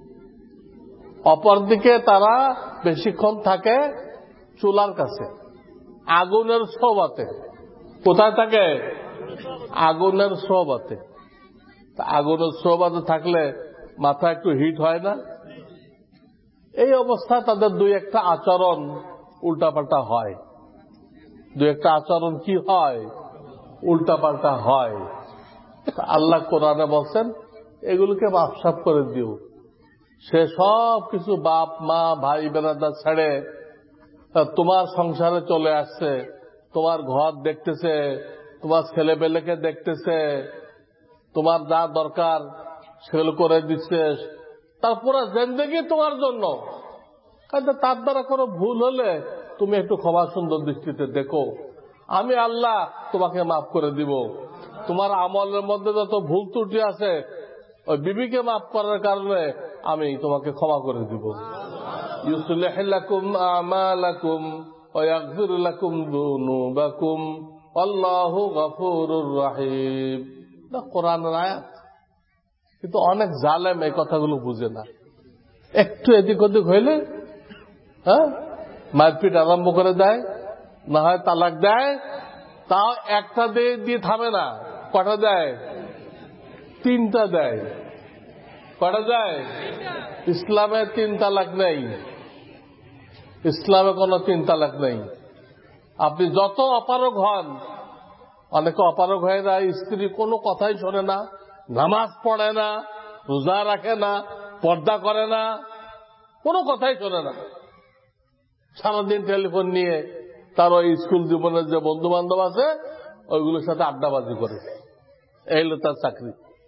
অপরদিকে তারা বেশিক্ষণ থাকে চুলার কাছে, আগুনের সোহবতে। কোথায় থাকে? আগুনের সোহবতে। আগুনের সোহবতে থাকলে মাথা একটু হিট হয় না? এই অবস্থায় তাদের দুই একটা আচরণ উল্টাপাল্টা হয়। দুই একটা আচরণ কি হয়? উল্টাপাল্টা হয়। আল্লাহ কোরআনে বলছেন এগুলোকে মাফসাফ করে দিও। সে সব কিছু বাপ মা ভাই বেরাদার ছেড়ে তোমার সংসারে চলে আসছে, তোমার ঘর দেখতেছে, তোমার ছেলে পেলেকে দেখতেছে, তোমার যা দরকার সেগুলো করে দিচ্ছে, তার পুরো জিন্দেগি তোমার জন্য। তার দ্বারা কোনো ভুল হলে তুমি একটু ক্ষমা সুন্দর দৃষ্টিতে দেখো, আমি আল্লাহ তোমাকে মাফ করে দিব। তোমার আমলের মধ্যে যত ভুল ত্রুটি আছে ওই বিবিকে মাফ করার কারণে আমি তোমাকে ক্ষমা করে দিব। ইউসলিহ লাকুম আমালাকুম ওয়া ইয়াগফির লাকুম যুনুবাকুম আল্লাহু গফুরুর রহিম। না কোরআনের আয়াত, কিন্তু অনেক জালেম এই কথাগুলো বুঝে না। একটু এদিক ওদিক হইলে হ্যাঁ মারপিট আরম্ভ করে দেয়, না হয় তালাক দেয়। তাও একটা দিয়ে দিয়ে থামে না, কটা দেয়? তিনটা দেয়। কটা দেয়? ইসলামে তিন তালাক নেই, ইসলামে কোনো তিন তালাক নেই। আপনি যত অপারগ হন, অনেকে অপারগ হয়ে যায়, স্ত্রী কোনো কথাই শোনে না, নামাজ পড়ে না, রোজা রাখে না, পর্দা করে না, কোনো কথাই শোনে না, সারাদিন টেলিফোন নিয়ে তার ওই স্কুল জীবনের যে বন্ধু বান্ধব আছে ওইগুলোর সাথে আড্ডাবাজি করে, এই হলো তার চাকরি।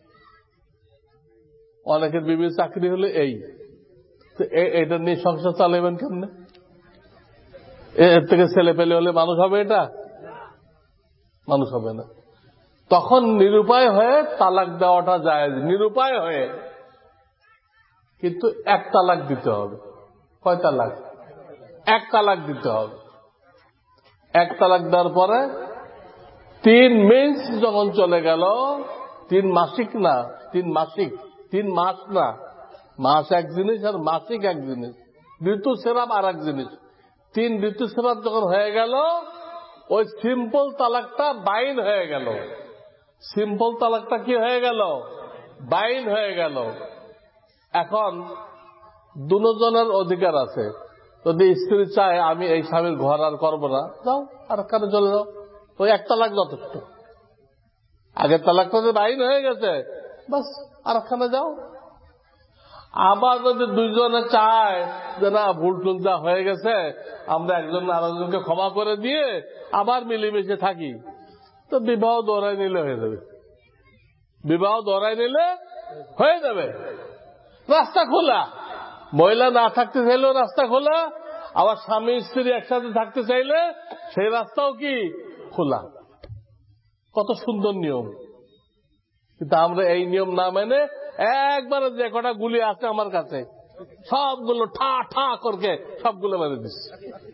অনেকের বিবির চাকরি হলে এই, এটা নিয়ে সংসার চালাবেন কেমনে? এর থেকে ছেলে পেলে হলে মানুষ হবে? এটা মানুষ হবে না। তখন নিরুপায় হয়ে তালাক দেওয়াটা যায়, নিরুপায় হয়ে। কিন্তু এক তালাক দিতে হবে। কয় তালাক? এক তালাক দিতে হবে। এক তালাক দেওয়ার পরে তিন মেন্স যখন চলে গেল, তিন মাসিক না, তিন মাসিক, তিন মাস না, মাস এক জিনিস আর মাসিক এক জিনিস, ঋতুস্রাব আর এক জিনিস। তিন ঋতুস্রাব যখন হয়ে গেল, ওই সিম্পল তালাকটা বাইন হয়ে গেল। সিম্পল তালাকটা কি হয়ে গেল? বাইন হয়ে গেল। এখন দুজনের অধিকার আছে। যদি স্ত্রী চায় আমি এই স্বামীর ঘর আর করবো না, যাও আর কানে চলে যাও, ওই এক তালাক যথেষ্ট। আগের তালাকটা যে বাইন হয়ে গেছে, বাস আর একখানে যাও। আবার যদি দুইজনে চায় যে না ভুল টুল যা হয়ে গেছে, আমরা একজন আরেকজনকে ক্ষমা করে দিয়ে আবার মিলেমিশে থাকি, তো বিবাহ দৌড়াই নিলে হয়ে যাবে। বিবাহ দৌড়াই নিলে হয়ে যাবে। রাস্তা খোলা। মহিলা না থাকতে চাইলেও রাস্তা খোলা, আবার স্বামী স্ত্রী একসাথে থাকতে চাইলে সেই রাস্তাও কি খোলা। কত সুন্দর নিয়ম। কিন্তু আমরা এই নিয়ম না মেনে একবারে যে কটা গুলি আছে আমার কাছে সবগুলো ঠা ঠা করকে সবগুলো মেরে দিচ্ছে।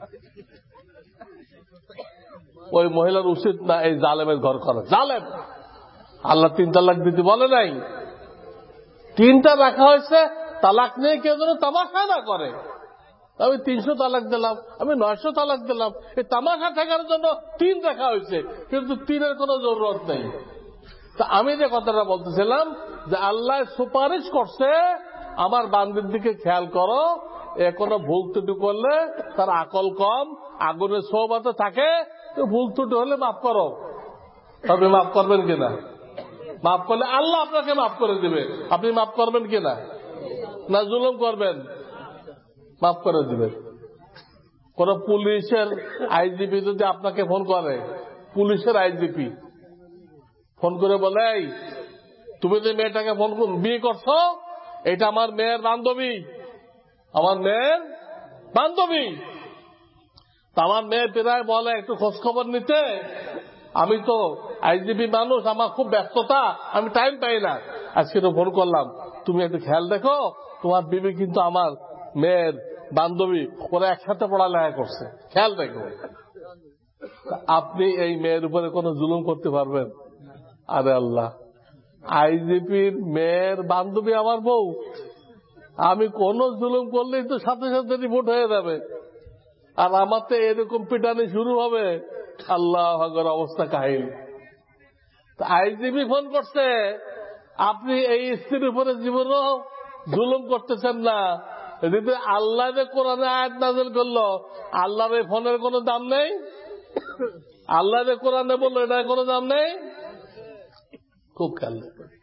ওই মহিলার উচিত না এই জালেমের ঘর করা। জালেম আল্লাহ তিন তালাক দিতে বলে নাই, তিনটা রাখা হয়েছে। তালাক নিয়ে কেউ যেন তামাশা না করে। আমি তিনশো তালাক দিলাম, আমি নয়শো তালাক দিলাম, এই তামাশা ঠেকানোর জন্য তিন রাখা হয়েছে, কিন্তু তিনের কোনো জরুরত নেই। তা আমি যে কথাটা বলতেছিলাম যে আল্লাহ সুপারিশ করছে আমার বান্দির দিকে খেয়াল করো, এ কোনো ভুল ত্রুটি করলে তার আকল কম, আগুনের সোহবতে থাকে, তো ভুল ত্রুটি হলে মাফ করো। তবে মাফ করবেন কিনা? মাফ করলে আল্লাহ আপনাকে মাফ করে দিবে। আপনি মাফ করবেন কিনা? না জুলুম করবেন? মাফ করে দিবেন। কোন পুলিশের আইজিপি যদি আপনাকে ফোন করে, পুলিশের আইজিপি ফোন করে বলে তুমি যে মেয়েটাকে ফোন বিয়ে করছো, এটা আমার মেয়ের বান্ধবী, আমার মেয়ের বান্ধবী। আমার মেয়ে প্রায় বলে একটু খোঁজ খবর নিতে, আমি তো আইজিপি মানুষ, আমার খুব ব্যস্ততা, আমি টাইম পাই না, আজকে তো ফোন করলাম, তুমি একটু খেয়াল দেখো, তোমার বিবি কিন্তু আমার মেয়ের বান্ধবী, ওরা একসাথে পড়ালেখা করছে, খেয়াল দেখো। আপনি এই মেয়ের উপরে কোনো জুলুম করতে পারবেন? আরে আল্লাহ, আইজিপির মেয়ের বান্ধবী আমার বউ, আমি কোন জুলুম করলেই তো সাথে সাথে রিপোর্ট হয়ে যাবে, আর আমার তো এরকম পিটানি শুরু হবে। আল্লাহ আগর অবস্থা কাহিল। আইজিপি ফোন করছে, আপনি এই স্ত্রীর উপরে জীবনও জুলুম করতেছেন না, যদি আল্লাহ যে কোরআনে আয়াত নাযিল করলো, আল্লাহর এই ফোনের কোনো দাম নেই? আল্লাহ যে কোরআনে বললো এটার কোনো দাম নেই? খুব খেয়াল।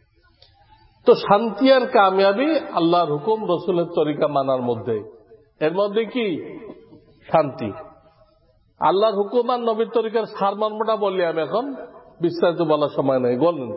তো শান্তি আর কামিয়াবি আল্লাহর হুকুম রসুলের তরিকা মানার মধ্যে, এর মধ্যে কি শান্তি। আল্লাহর হুকুম আর নবীর তরিকার সারমর্মটা বললি আমি, এখন বিস্তারিত বলার সময় নেই। বলুন,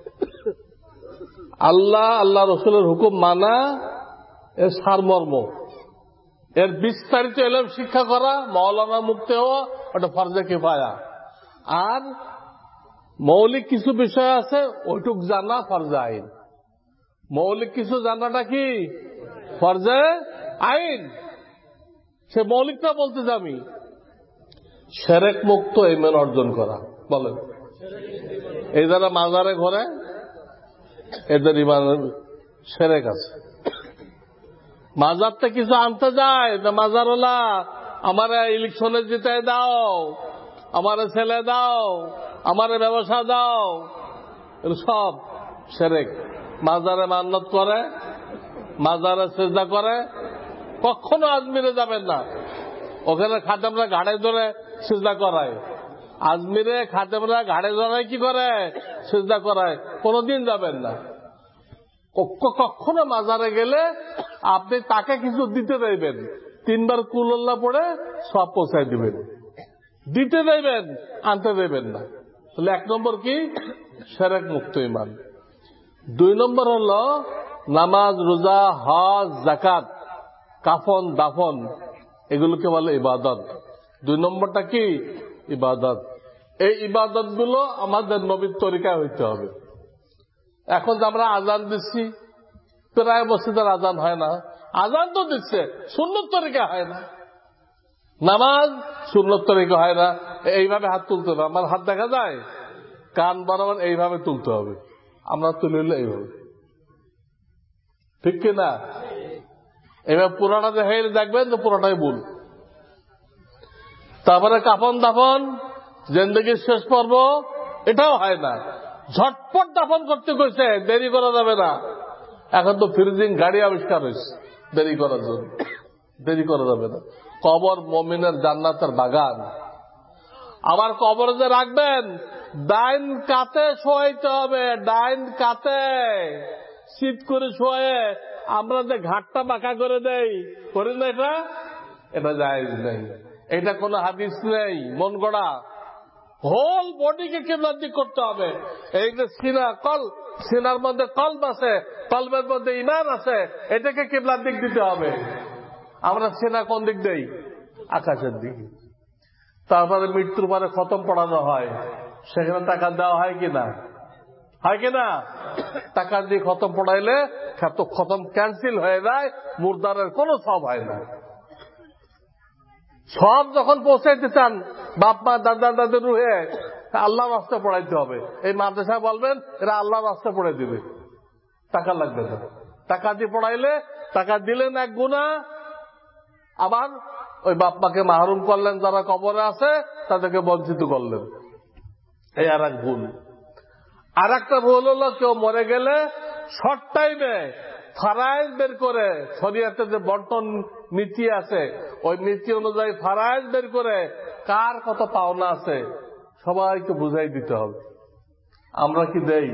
আল্লাহ আল্লাহ রসুলের হুকুম মানা এর সারমর্ম, এর বিস্তারিত এলম শিক্ষা করা, মাওলানা মুক্তি হওয়া, ওটা ফরজে কিফায়া। আর মৌলিক কিছু বিষয় আছে ওইটুক জানা ফরজে আইন। মৌলিক কিছু জানাটা কি ফরজে আইন। সে মৌলিকটা বলতে যাবি, শিরক মুক্ত ঈমান অর্জন করা। বলেন, এই যারা মাজারে ঘরে, এদের ঈমানের শিরক আছে। মাজারটা কিছু আনতে যায়, মাজারওয়ালা আমার ইলেকশনে জিতায় দাও, আমার ছেলে দাও, আমার ব্যবসা দাও, সব শিরক। মাজারে মান্নত করে, মাজারে সেজদা করে, কখনো আজমিরে যাবেন না। ওখানে খাদেমরা ঘাড়ে ধরে সেজদা করায়, আজমিরে খাদেমরা ঘাড়ে ধরে কি করে সেজদা করায়, কোনদিন যাবেন না। কখনো মাজারে গেলে আপনি তাকে কিছু দিতে চাইবেন, তিনবার কুল আল্লাহ পড়ে সব পৌঁছায় দিবেন। দিতে দেবেন, আনতে দেবেন না। তাহলে এক নম্বর কি? শিরক মুক্ত ঈমান। দুই নম্বর হল নামাজ, রোজা, হজ, যাকাত, কাফন, দাফন, এগুলোকে বলে ইবাদত। দুই নম্বরটা কি? ইবাদত। এই ইবাদত গুলো আমাদের নবীর তরিকায় হইতে হবে। এখন যে আমরা আজান দিচ্ছি, প্রায় মসজিদের আজান হয় না, আজান তো দিচ্ছে, সুন্নত তরিকা হয় না। নামাজ সুন্নত তরিকা হয় না, এইভাবে হাত তুলতে হবে। আমার হাত দেখা যায়, কান বরাবর এইভাবে তুলতে হবে। আমরা তুলে এইভাবে, ঠিক কিনা? এবার পুরাটা দেখে দেখবেন তো পুরাটাই ভুল। তারপরে কাফন দাফন, জিন্দেগির শেষ পর্ব, এটাও হয় না। ঝটপট দাফন করতে কইছে, দেরি করা যাবে না। এখন তো ফ্রিজিং গাড়ি আবিষ্কার হয়েছে দেরি করার জন্য, দেরি করা যাবে না। কবর মুমিনের জান্নাতের বাগান। আবার কবরে যে রাখবেন, ডাইন কাতে শোয়াইতে হবে, ডাইন কাতে শীত করে শোয়ে। আমরা যে ঘাটটা বাঁকা করে দেই, করি না? এটা এটা জায়েজ নেই, এটা কোনো হাদিস নেই, মন গড়া। হোল বডিকে কিবলার দিক করতে হবে। এই যে সিনা কল, সিনার মধ্যে কলব আছে, কলবের মধ্যে ঈমান আছে, এটাকে কিবলার দিক দিতে হবে। আমরা সিনা কোন দিক দেই? আকাশের দিকে। তারপরে মৃত্যুর পরে খতম পড়ানো হয়, সেখানে টাকা দেওয়া হয় কিনা? হয় কিনা? টাকা দিয়ে খতম পড়াইলে খতম ক্যান্সেল হয়ে যায়, মুর্দারের কোনো সব হয় না। সব যখন পৌঁছাইতে চান বাপ মা দাদা দাদের রুহে, আল্লাহর রাস্তায় পড়াইতে হবে। এই মাদ্রাসা বলবেন এরা আল্লাহর রাস্তায় পড়াই দিবে, টাকা লাগবে না। টাকা দিয়ে পড়াইলে টাকা দিলেন এক গুণা, আবার ওই বাপ মাকে মাহরুম করলেন, যারা কবরে আছে তাদেরকে বঞ্চিত করলেন। এই আর এক ভুল। আর একটা ভুল হলো, কেউ মরে গেলে শর্ট টাইমে ফারায়েজ বের করে, শরীয়তে যে বন্টন নীতি আছে, ওই নীতি অনুযায়ী ফারায়েজ বের করে কার কত পাওনা আছে সবাইকে বুঝাই দিতে হবে। আমরা কি দেই?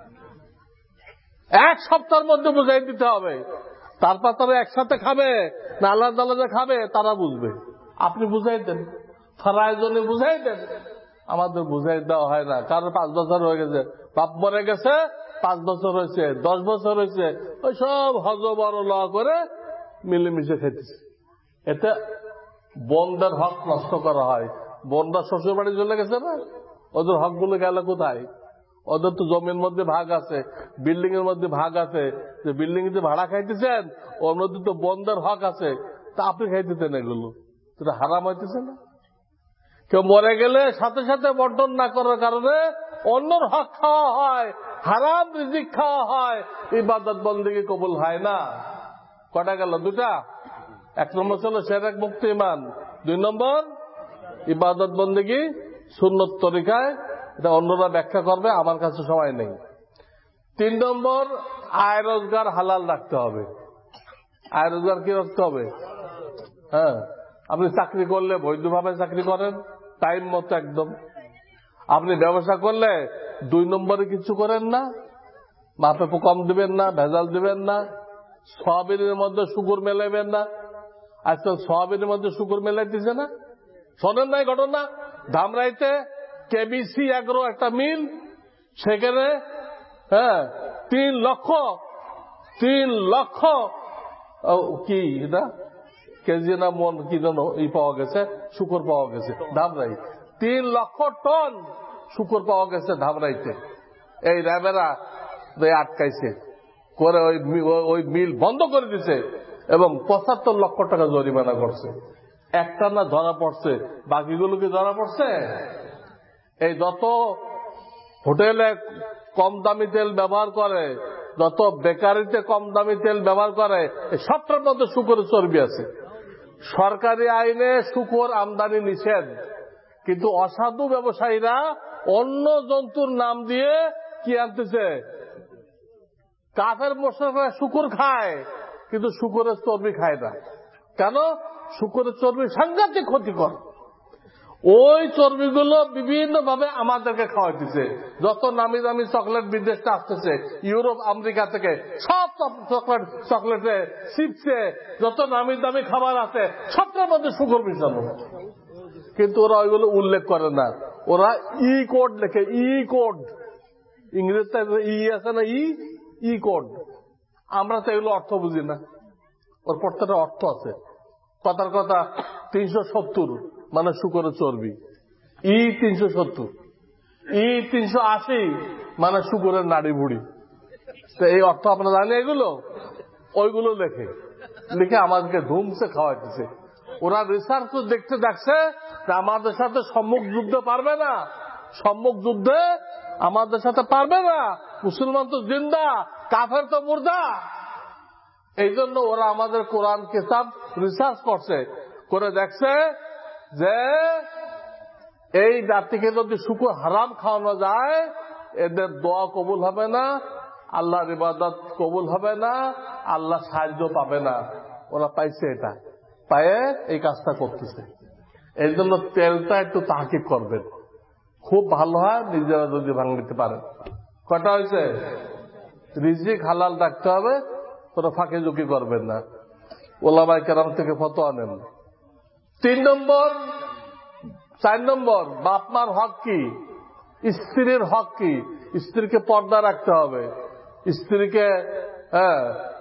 এক সপ্তাহের মধ্যে বুঝাই দিতে হবে। তারপর তারা একসাথে খাবে না আলাদা আলাদা খাবে তারা বুঝবে। আপনি বুঝাই দেন, ফারায়েজ বুঝাই দেন। আমাদের বুঝাই দেওয়া হয় না। কারণ পাঁচ বছর হয়ে গেছে, বাপ মরে গেছে, পাঁচ বছর হয়েছে, দশ বছর হয়েছে, ওই সব হজ বড় ল করে মিলেমিশে খেতেছে। এতে বোনদের হক নষ্ট করা হয়। বোনরা শ্বশুর বাড়ি চলে গেছে না, ওদের হক গুলো গেল কোথায়? ওদের তো জমির মধ্যে ভাগ আছে, বিল্ডিং এর মধ্যে ভাগ আছে। যে বিল্ডিং এ ভাড়া খাইতেছেন, ওর মধ্যে তো বোনদের হক আছে, তা আপনি খাইতেছেন এগুলো, সেটা হারাম হইতেছে না? কেউ মরে গেলে সাথে সাথে বন্টন না করার কারণে অন্যর হক খাওয়া হয়, হারাম রিজিক খাওয়া হয়, ইবাদত বন্দেগী কবুল হয় না। কটা গেল? দুটা। এক নম্বর ছিল শিরক মুক্ত ঈমান, দুই নম্বর ইবাদত বন্দেগী সুন্নত তরিকায়, এটা অন্যরা ব্যাখ্যা করবে, আমার কাছে সময় নেই। তিন নম্বর আয় রোজগার হালাল রাখতে হবে। আয় রোজগার কি রাখতে হবে? হ্যাঁ, আপনি চাকরি করলে বৈধভাবে চাকরি করেন, টাইম মতো একদম। আপনি ব্যবসা করলে দুই নম্বরে কিছু করেন না, মাপে কম দিবেন না, ভেজাল দিবেন না, সয়াবিনের মধ্যে শুকর মেলাইবেন না। আজকাল সয়াবিনের মধ্যে শুকর মেলাইতেছে না, শোনেন নাই ঘটনা? ধামরাইতে কেবিসি এগ্রো একটা মিল, সেখানে হ্যাঁ তিন লক্ষ তিন লক্ষ কি এটা কেজি না মন কি যেন ই পাওয়া গেছে, শুকর পাওয়া গেছে ধামরাই। তিন লক্ষ টন শুকর পাওয়া গেছে ধামরাইতে। এই র্যাবেরা আটকাইছে করে ওই ওই মিল বন্ধ করে দিছে এবং পঁচাত্তর লক্ষ টাকা জরিমানা করছে। একটা না ধরা পড়ছে, বাকিগুলো কি ধরা পড়ছে? এই যত হোটেলে কম দামি তেল ব্যবহার করে, যত বেকারিতে কম দামি তেল ব্যবহার করে, সবটার মধ্যে শুকরের চর্বি আছে। সরকারি আইনে শুকর আমদানি নিষেধ, কিন্তু অসাধু ব্যবসায়ীরা অন্য জন্তুর নাম দিয়ে কি আনতেছে? কাফের মুশরিকরা শুকর খায়, কিন্তু শুকরের চর্বি খায় না। কেন? শুকরের চর্বি সাংঘাতিক ক্ষতিকর। ওই চর্বিগুলো বিভিন্ন ভাবে আমাদেরকে খাওয়াইতেছে। যত নামি দামি চকলেট বিদেশে আসতেছে, ইউরোপ আমেরিকা থেকে, সব চকলেট চকলেটে চিপসে যত নামি দামি খাবার আছে, সবটার মধ্যে শুকর মিশানো। কিন্তু ওরা ওইগুলো উল্লেখ করে না। ওরা ই কোড লেখে, ই কোড, ইংরেজিতে ই আছে না, ই ই কোড। আমরা তো এগুলো অর্থ বুঝি না, ওর প্রত্যেকটা অর্থ আছে। কথার কথা তিনশো সত্তর মানে শুকরের চর্বি, ই তিনশো সত্তর, ই তিনশো আশি মানে শুকরের নাড়ি ভুড়ি। তো এই অর্থ আপনারা জানেন এগুলো, ওইগুলো লেখে লিখে আমাদেরকে ধুমসে খাওয়াইতেছে। ওরা রিসার্চ দেখতে দেখছে যে আমাদের সাথে সম্মুখ যুদ্ধে পারবে না, সম্মুখ যুদ্ধে আমাদের সাথে পারবে না, মুসলমান তো জিন্দা, কাফের তো মুর্দা। এই জন্য ওরা আমাদের কোরআন কিতাব রিসার্চ করছে, করে দেখছে যে এই জাতিকে যদি শুকর হারাম খাওয়ানো যায়, এদের দোয়া কবুল হবে না, আল্লাহর ইবাদত কবুল হবে না, আল্লাহ সাহায্য পাবে না। ওরা পাইছে, এটা পায়ে এই কাজটা করতেছে। এই জন্য তেলটা একটু তাহকিক করবেন, খুব ভালো হয় নিজেরা যদি ভাঙতে পারেন। কটা হয়েছে? রিজিক হালাল রাখতে হবে, তোরা ফাঁকে ঝুঁকি করবেন না, ওলামায়ে কেরাম থেকে ফতোয়া নেন। তিন নম্বর, চার নম্বর, বাপ মার হক কি, স্ত্রীর হক কি। স্ত্রীকে পর্দা রাখতে হবে, স্ত্রীকে হ্যাঁ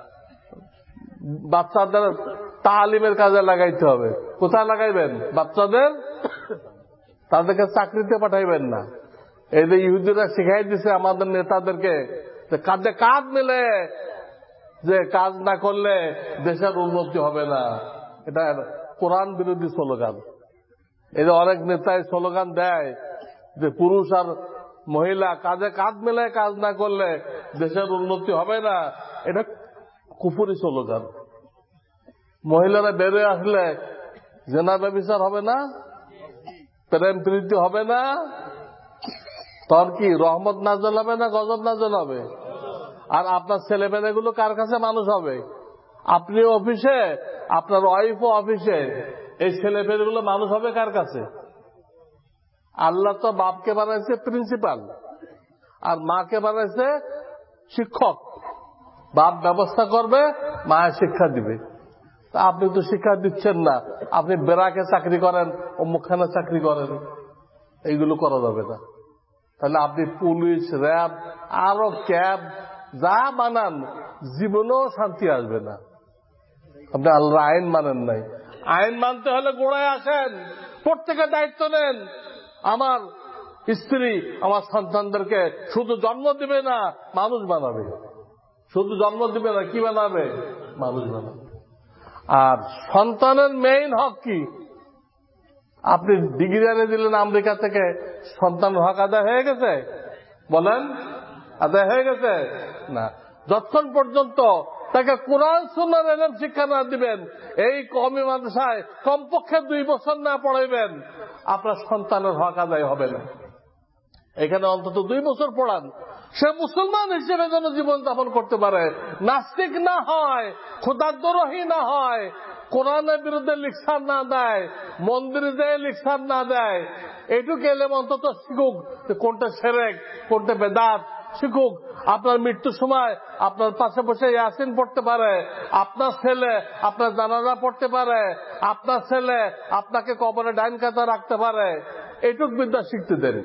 বাচ্চাদের তালিমের কাজে লাগাইতে হবে। কোথায় লাগাইবেন? বাচ্চাদের, তাদেরকে চাকরিতে পাঠাইবেন না। এই যে ইহুদিরা শিখাই দিছে আমাদের নেতাদেরকে, কাঁধে কাঁধ মিলে যে কাজ না করলে দেশের উন্নতি হবে না, এটা কোরআন বিরোধী স্লোগান। এই যে অনেক নেতাই স্লোগান দেয় যে পুরুষ আর মহিলা কাঁধে কাঁধ মিলে কাজ না করলে দেশের উন্নতি হবে না, এটা কুফরি স্লোগান। মহিলারা বেরোয় আসলে জেনা ব্যভিচার হবে না, প্রেম প্রীতি হবে না, তখন কি রহমত নাজল হবে না গজব নাজল হবে? আর আপনার ছেলে মেয়েগুলো কার কাছে মানুষ হবে? আপনি অফিসে, আপনার ওয়াইফও অফিসে, এই ছেলে মেয়েগুলো মানুষ হবে কার কাছে? আল্লাহ তো বাপকে বানাইছে প্রিন্সিপাল, আর মাকে বানাইছে শিক্ষক। বাপ ব্যবস্থা করবে, মায়ের শিক্ষা দিবে। আপনি তো শিক্ষা দিচ্ছেন না, আপনি বেড়াকে চাকরি করেন, অমুকখানে চাকরি করেন, এইগুলো করা যাবে না। তাহলে আপনি পুলিশ, র্যাব, আরো ক্যাব যা বানান, জীবনেও শান্তি আসবে না। আপনি আল্লাহ আইন মানেন নাই। আইন মানতে হলে গোড়ায় আসেন, প্রত্যেকের দায়িত্ব নেন। আমার স্ত্রী আমার সন্তানদেরকে শুধু জন্ম দিবে না, মানুষ বানাবে। শুধু জন্ম দিবে না, কি বানাবে? মানুষ বানাবে। আর সন্তানের মেইন হক কি? আপনি ডিগ্রি এনে দিলেন আমেরিকা থেকে, সন্তানের হক আদায় হয়ে গেছে? বলেন, আদায় হয়ে গেছে? না। যতক্ষণ পর্যন্ত তাকে কোরআন সুন্নাহর ইলম শিক্ষা না দিবেন, এই কওমি মাদ্রাসায় কমপক্ষে দুই বছর না পড়াইবেন, আপনার সন্তানের হক আদায় হবে না। এখানে অন্তত দুই বছর পড়ান, সে মুসলমান হিসেবে যেন জীবন যাপন করতে পারে, নাস্তিক না হয়, খোদাদ্রোহী না হয়, কোরআনের বিরুদ্ধে লিকসার না দেয়, মন্দিরে যেয়ে লিকসার না দেয়। এইটুকু এলেম অন্তত শিখুক, কোনটা শিরক কোনটা বেদাত শিখুক। আপনার মৃত্যুর সময় আপনার পাশে বসে ইয়াসিন পড়তে পারে, আপনার ছেলে আপনার জানাজা পড়তে পারে, আপনার ছেলে আপনাকে কবরে ডাইন কাতা রাখতে পারে। এইটুক বিদ্যা শিখতে দেন।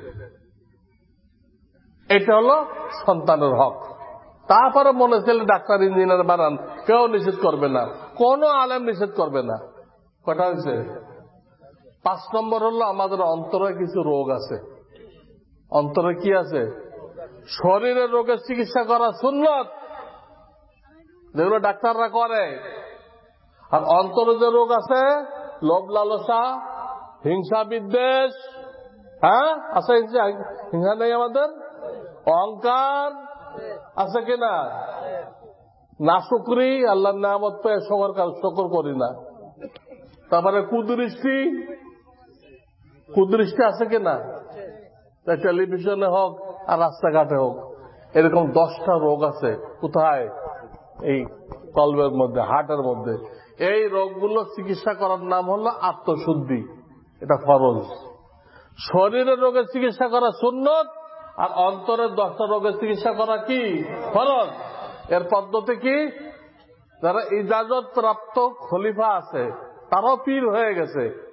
এটা হলো সন্তানের হক। তারপরে মনে ছেলে ডাক্তার ইঞ্জিনিয়ার বানান, কেউ নিষেধ করবে না, কোনো আলেম নিষেধ করবে না। কথা হয়েছে? পাঁচ নম্বর হলো আমাদের অন্তরে কিছু রোগ আছে। অন্তরে কি আছে? শরীরের রোগের চিকিৎসা করা সুন্নত, যেগুলো ডাক্তাররা করে। আর অন্তরে যে রোগ আছে, লোভ লালসা, হিংসা বিদ্বেষ, হ্যাঁ আছে, হিংসা নেই আমাদের, অহংকার আছে কিনা, নাশুকরি, আল্লাহর নিয়ামত পেয়ে শকর করি না। তারপরে কুদৃষ্টি, কুদৃষ্টি আছে কিনা, টেলিভিশনে হোক আর রাস্তাঘাটে হোক, এরকম দশটা রোগ আছে। কোথায়? এই কলবের মধ্যে, হার্টের মধ্যে। এই রোগগুলো চিকিৎসা করার নাম হলো আত্মশুদ্ধি, এটা ফরজ। শরীরের রোগের চিকিৎসা করা সুন্নত, আর অন্তরের দশটা রোগের চিকিৎসা করা কি? ফরজ। এর পদ্ধতি কি? যারা ইজাজত প্রাপ্ত খলিফা আছে, তারাও পীর হয়ে গেছে,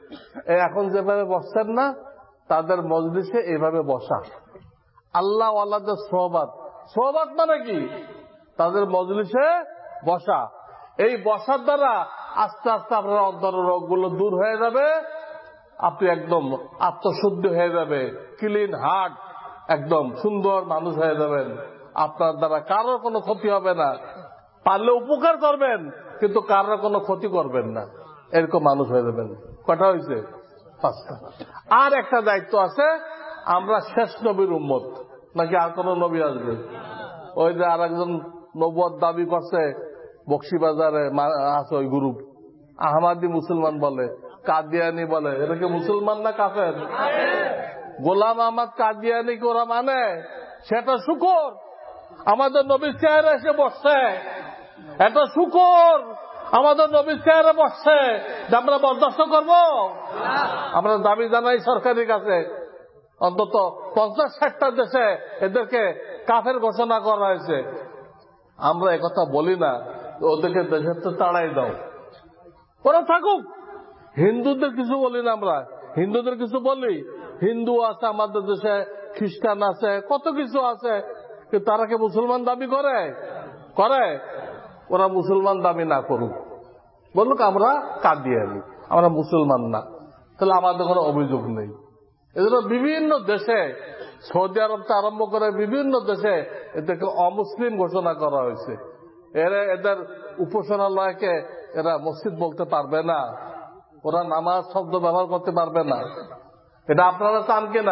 এখন যেভাবে বসছেন না, তাদের মজলিসে এইভাবে বসা। আল্লাহ আল্লাহদের সোহবাত, সোহবাত মানে কি? তাদের মজলিসে বসা। এই বসার দ্বারা আস্তে আস্তে আপনার অন্তরের রোগগুলো দূর হয়ে যাবে, আপনি একদম আত্মশুদ্ধি হয়ে যাবে, ক্লিন হার্ট, একদম সুন্দর মানুষ হয়ে যাবেন। আপনার দ্বারা কারোর কোনো ক্ষতি হবে না, পারলে উপকার করবেন কিন্তু কারোর কোনো ক্ষতি করবেন না, এরকম মানুষ হয়ে যাবেন। কটা হয়েছে? পাঁচটা। আর একটা দায়িত্ব আছে, আমরা শেষ নবীর উম্মত, নাকি আর কোন নবী আসবে? ওই যে আর একজন নবুয়ত দাবি করছে বক্সিবাজারে আছে, ওই গ্রুপ আহমাদি মুসলমান বলে, কাদিয়ানি বলে, এটা কি মুসলমান না কাফের? গোলাম আহমদ কাদিয়ানি কে ওরা মানে, সেটা শুকর। আমাদের নবীর চেহারা এসে বসছে, এটা শুকর। আমাদের নবীর চেহারা বসছে, আমরা বরদাস্ত করব? আমরা দাবি জানাই সরকারের কাছে, অন্তত পঞ্চাশ ষাটটা দেশে এদেরকে কাফের ঘোষণা করা হয়েছে। আমরা একথা বলি না, ওদেরকে দেশের তো তাড়াই দাও, ওরা থাকুক। হিন্দুদের কিছু বলি না আমরা, হিন্দুদের কিছু বলি। হিন্দু আছে আমাদের দেশে, খ্রিস্টান আছে, কত কিছু আছে, কিন্তু তারা কি মুসলমান দাবি করে? করে? ওরা মুসলমান দাবি না করুক, বলুক আমরা কাদিয়ানি, আমরা মুসলমান না, তাহলে আমাদের কোনো অভিযোগ নেই। এজন্য বিভিন্ন দেশে, সৌদি আরব থেকে আরম্ভ করে বিভিন্ন দেশে এদেরকে অমুসলিম ঘোষণা করা হয়েছে। এরা এদের উপাসনালয়কে এরা মসজিদ বলতে পারবে না, ওরা নামাজ শব্দ ব্যবহার করতে পারবে না। এটা আপনারা চান কিনা?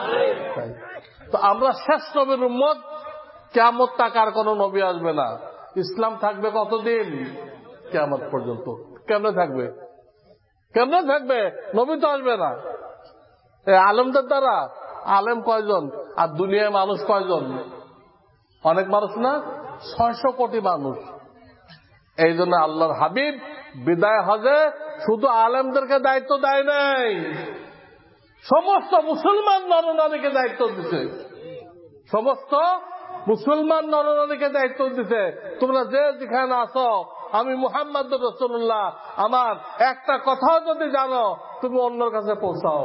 তো আমরা শেষ নবীর উম্মত, কিয়ামত টাকার কোন নবী আসবে না। ইসলাম থাকবে কতদিন? কিয়ামত পর্যন্ত। কেমনে থাকবে? কেমনে থাকবে? নবী তো আসবে না। আলেমদের দ্বারা, আলেম কয়জন আর দুনিয়ায় মানুষ কয়জন? অনেক মানুষ না, ছয়শ কোটি মানুষ। এই জন্য আল্লাহর হাবিব বিদায় হজে শুধু আলেমদেরকে দায়িত্ব দেয় নাই, সমস্ত মুসলমান নরনারীকে দায়িত্ব দিছে। সমস্ত মুসলমান নরনারীকে দায়িত্ব দিতে, তোমরা যে যেখানে আসো, আমি মুহাম্মদ রাসূলুল্লাহ, আমার একটা কথাও যদি জানো তুমি অন্যের কাছে পৌঁছাও।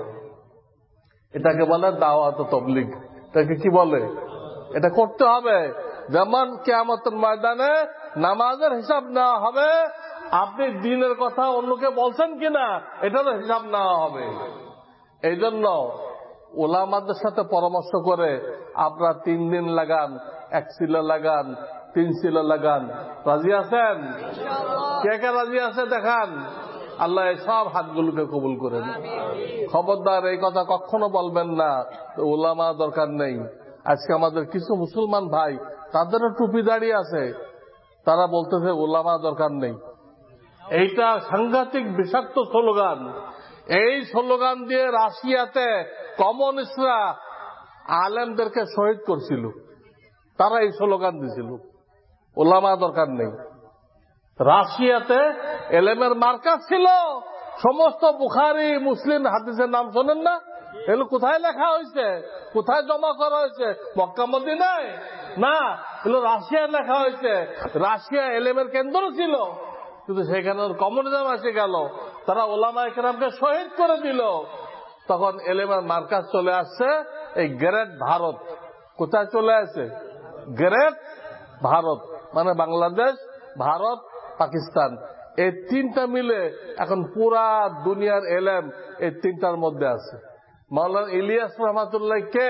এটাকে বলে দাওয়াত ও তাবলীগ। এটাকে কি বলে? এটা করতে হবে। যেমন কিয়ামতের ময়দানে নামাজের হিসাব নেওয়া হবে, আপনি দ্বীনের কথা অন্যকে বলছেন কিনা এটারও হিসাব নেওয়া হবে। এই জন্য উলামাদের সাথে পরামর্শ করে আপনারা তিন দিন লাগান, এক শিলা লাগান, তিন শিলা লাগান। রাজি আছেন? কে কে রাজি আছে দেখান। আল্লাহ সব হাতগুলোকে কবুল করেন। খবরদার এই কথা কখনো বলবেন না উলামা দরকার নেই। আজকে আমাদের কিছু মুসলমান ভাই, তাদেরও টুপি দাঁড়িয়ে আছে, তারা বলতেছে উলামা দরকার নেই। এইটা সাংঘাতিক বিষাক্ত স্লোগান। এই স্লোগান দিয়ে রাশিয়াতে কমিউনিস্টরা আলেমদেরকে শহীদ করছিল, তারা এই স্লোগান দিছিল উলামা দরকার নেই। রাশিয়াতে এলেমের মার্কাজ ছিল, সমস্ত বুখারী মুসলিম হাদিসের নাম শোনেন না? এগুলো কোথায় লেখা হয়েছে? কোথায় জমা করা হয়েছে? মক্কা মদিনায় না, এগুলো রাশিয়ায় লেখা হয়েছে। রাশিয়া এলেমের কেন্দ্র ছিল, কিন্তু সেখানে কমিউনিজম এসে গেল, তারা ওলামায়ে কেরামকে শহীদ করে দিল। তখন এলেমের মার্কাজ চলে আসছে এই গ্রেট ভারত। কোথায় চলে আসে? গ্রেট ভারত মানে বাংলাদেশ, ভারত, পাকিস্তান। এই তিনটা মিলে এখন পুরা দুনিয়ার এলেম এই তিনটার মধ্যে আছে। মাওলানা ইলিয়াস রহমাতুল্লাহ কে?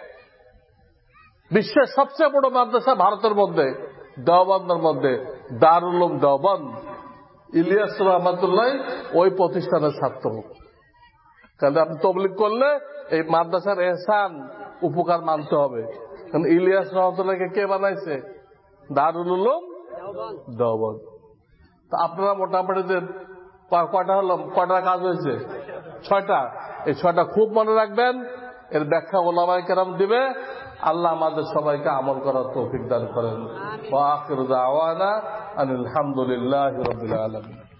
বিশ্বের সবচেয়ে বড় মাদ্রাসা ভারতের মধ্যে, দেওবন্দের মধ্যে, দারুল উলুম দেওবন্দ। ইলিয়াস রহমাতুল্লাহ ওই প্রতিষ্ঠানের ছাত্র। তাহলে আপনি তাবলীগ করলে এই মাদ্রাসার এহসান উপকার মানতে হবে। কারণ ইলিয়াস রহমাতুল্লাহকে কে বানাইছে? দারুল উলুম দেওবন্দ। তো আপনারা মোটামুটি যে কয়টা হলো, কয়টা কাজ হয়েছে? ছয়টা। এই ছয়টা খুব মনে রাখবেন, এর ব্যাখ্যা ওলামায়ে কেরাম দিবে। আল্লাহ আমাদের সবাইকে আমল করার তৌফিক দান করেন। ওয়া আখিরু দাওয়ানা আনিল হামদুলিল্লাহি রাব্বিল আলামিন।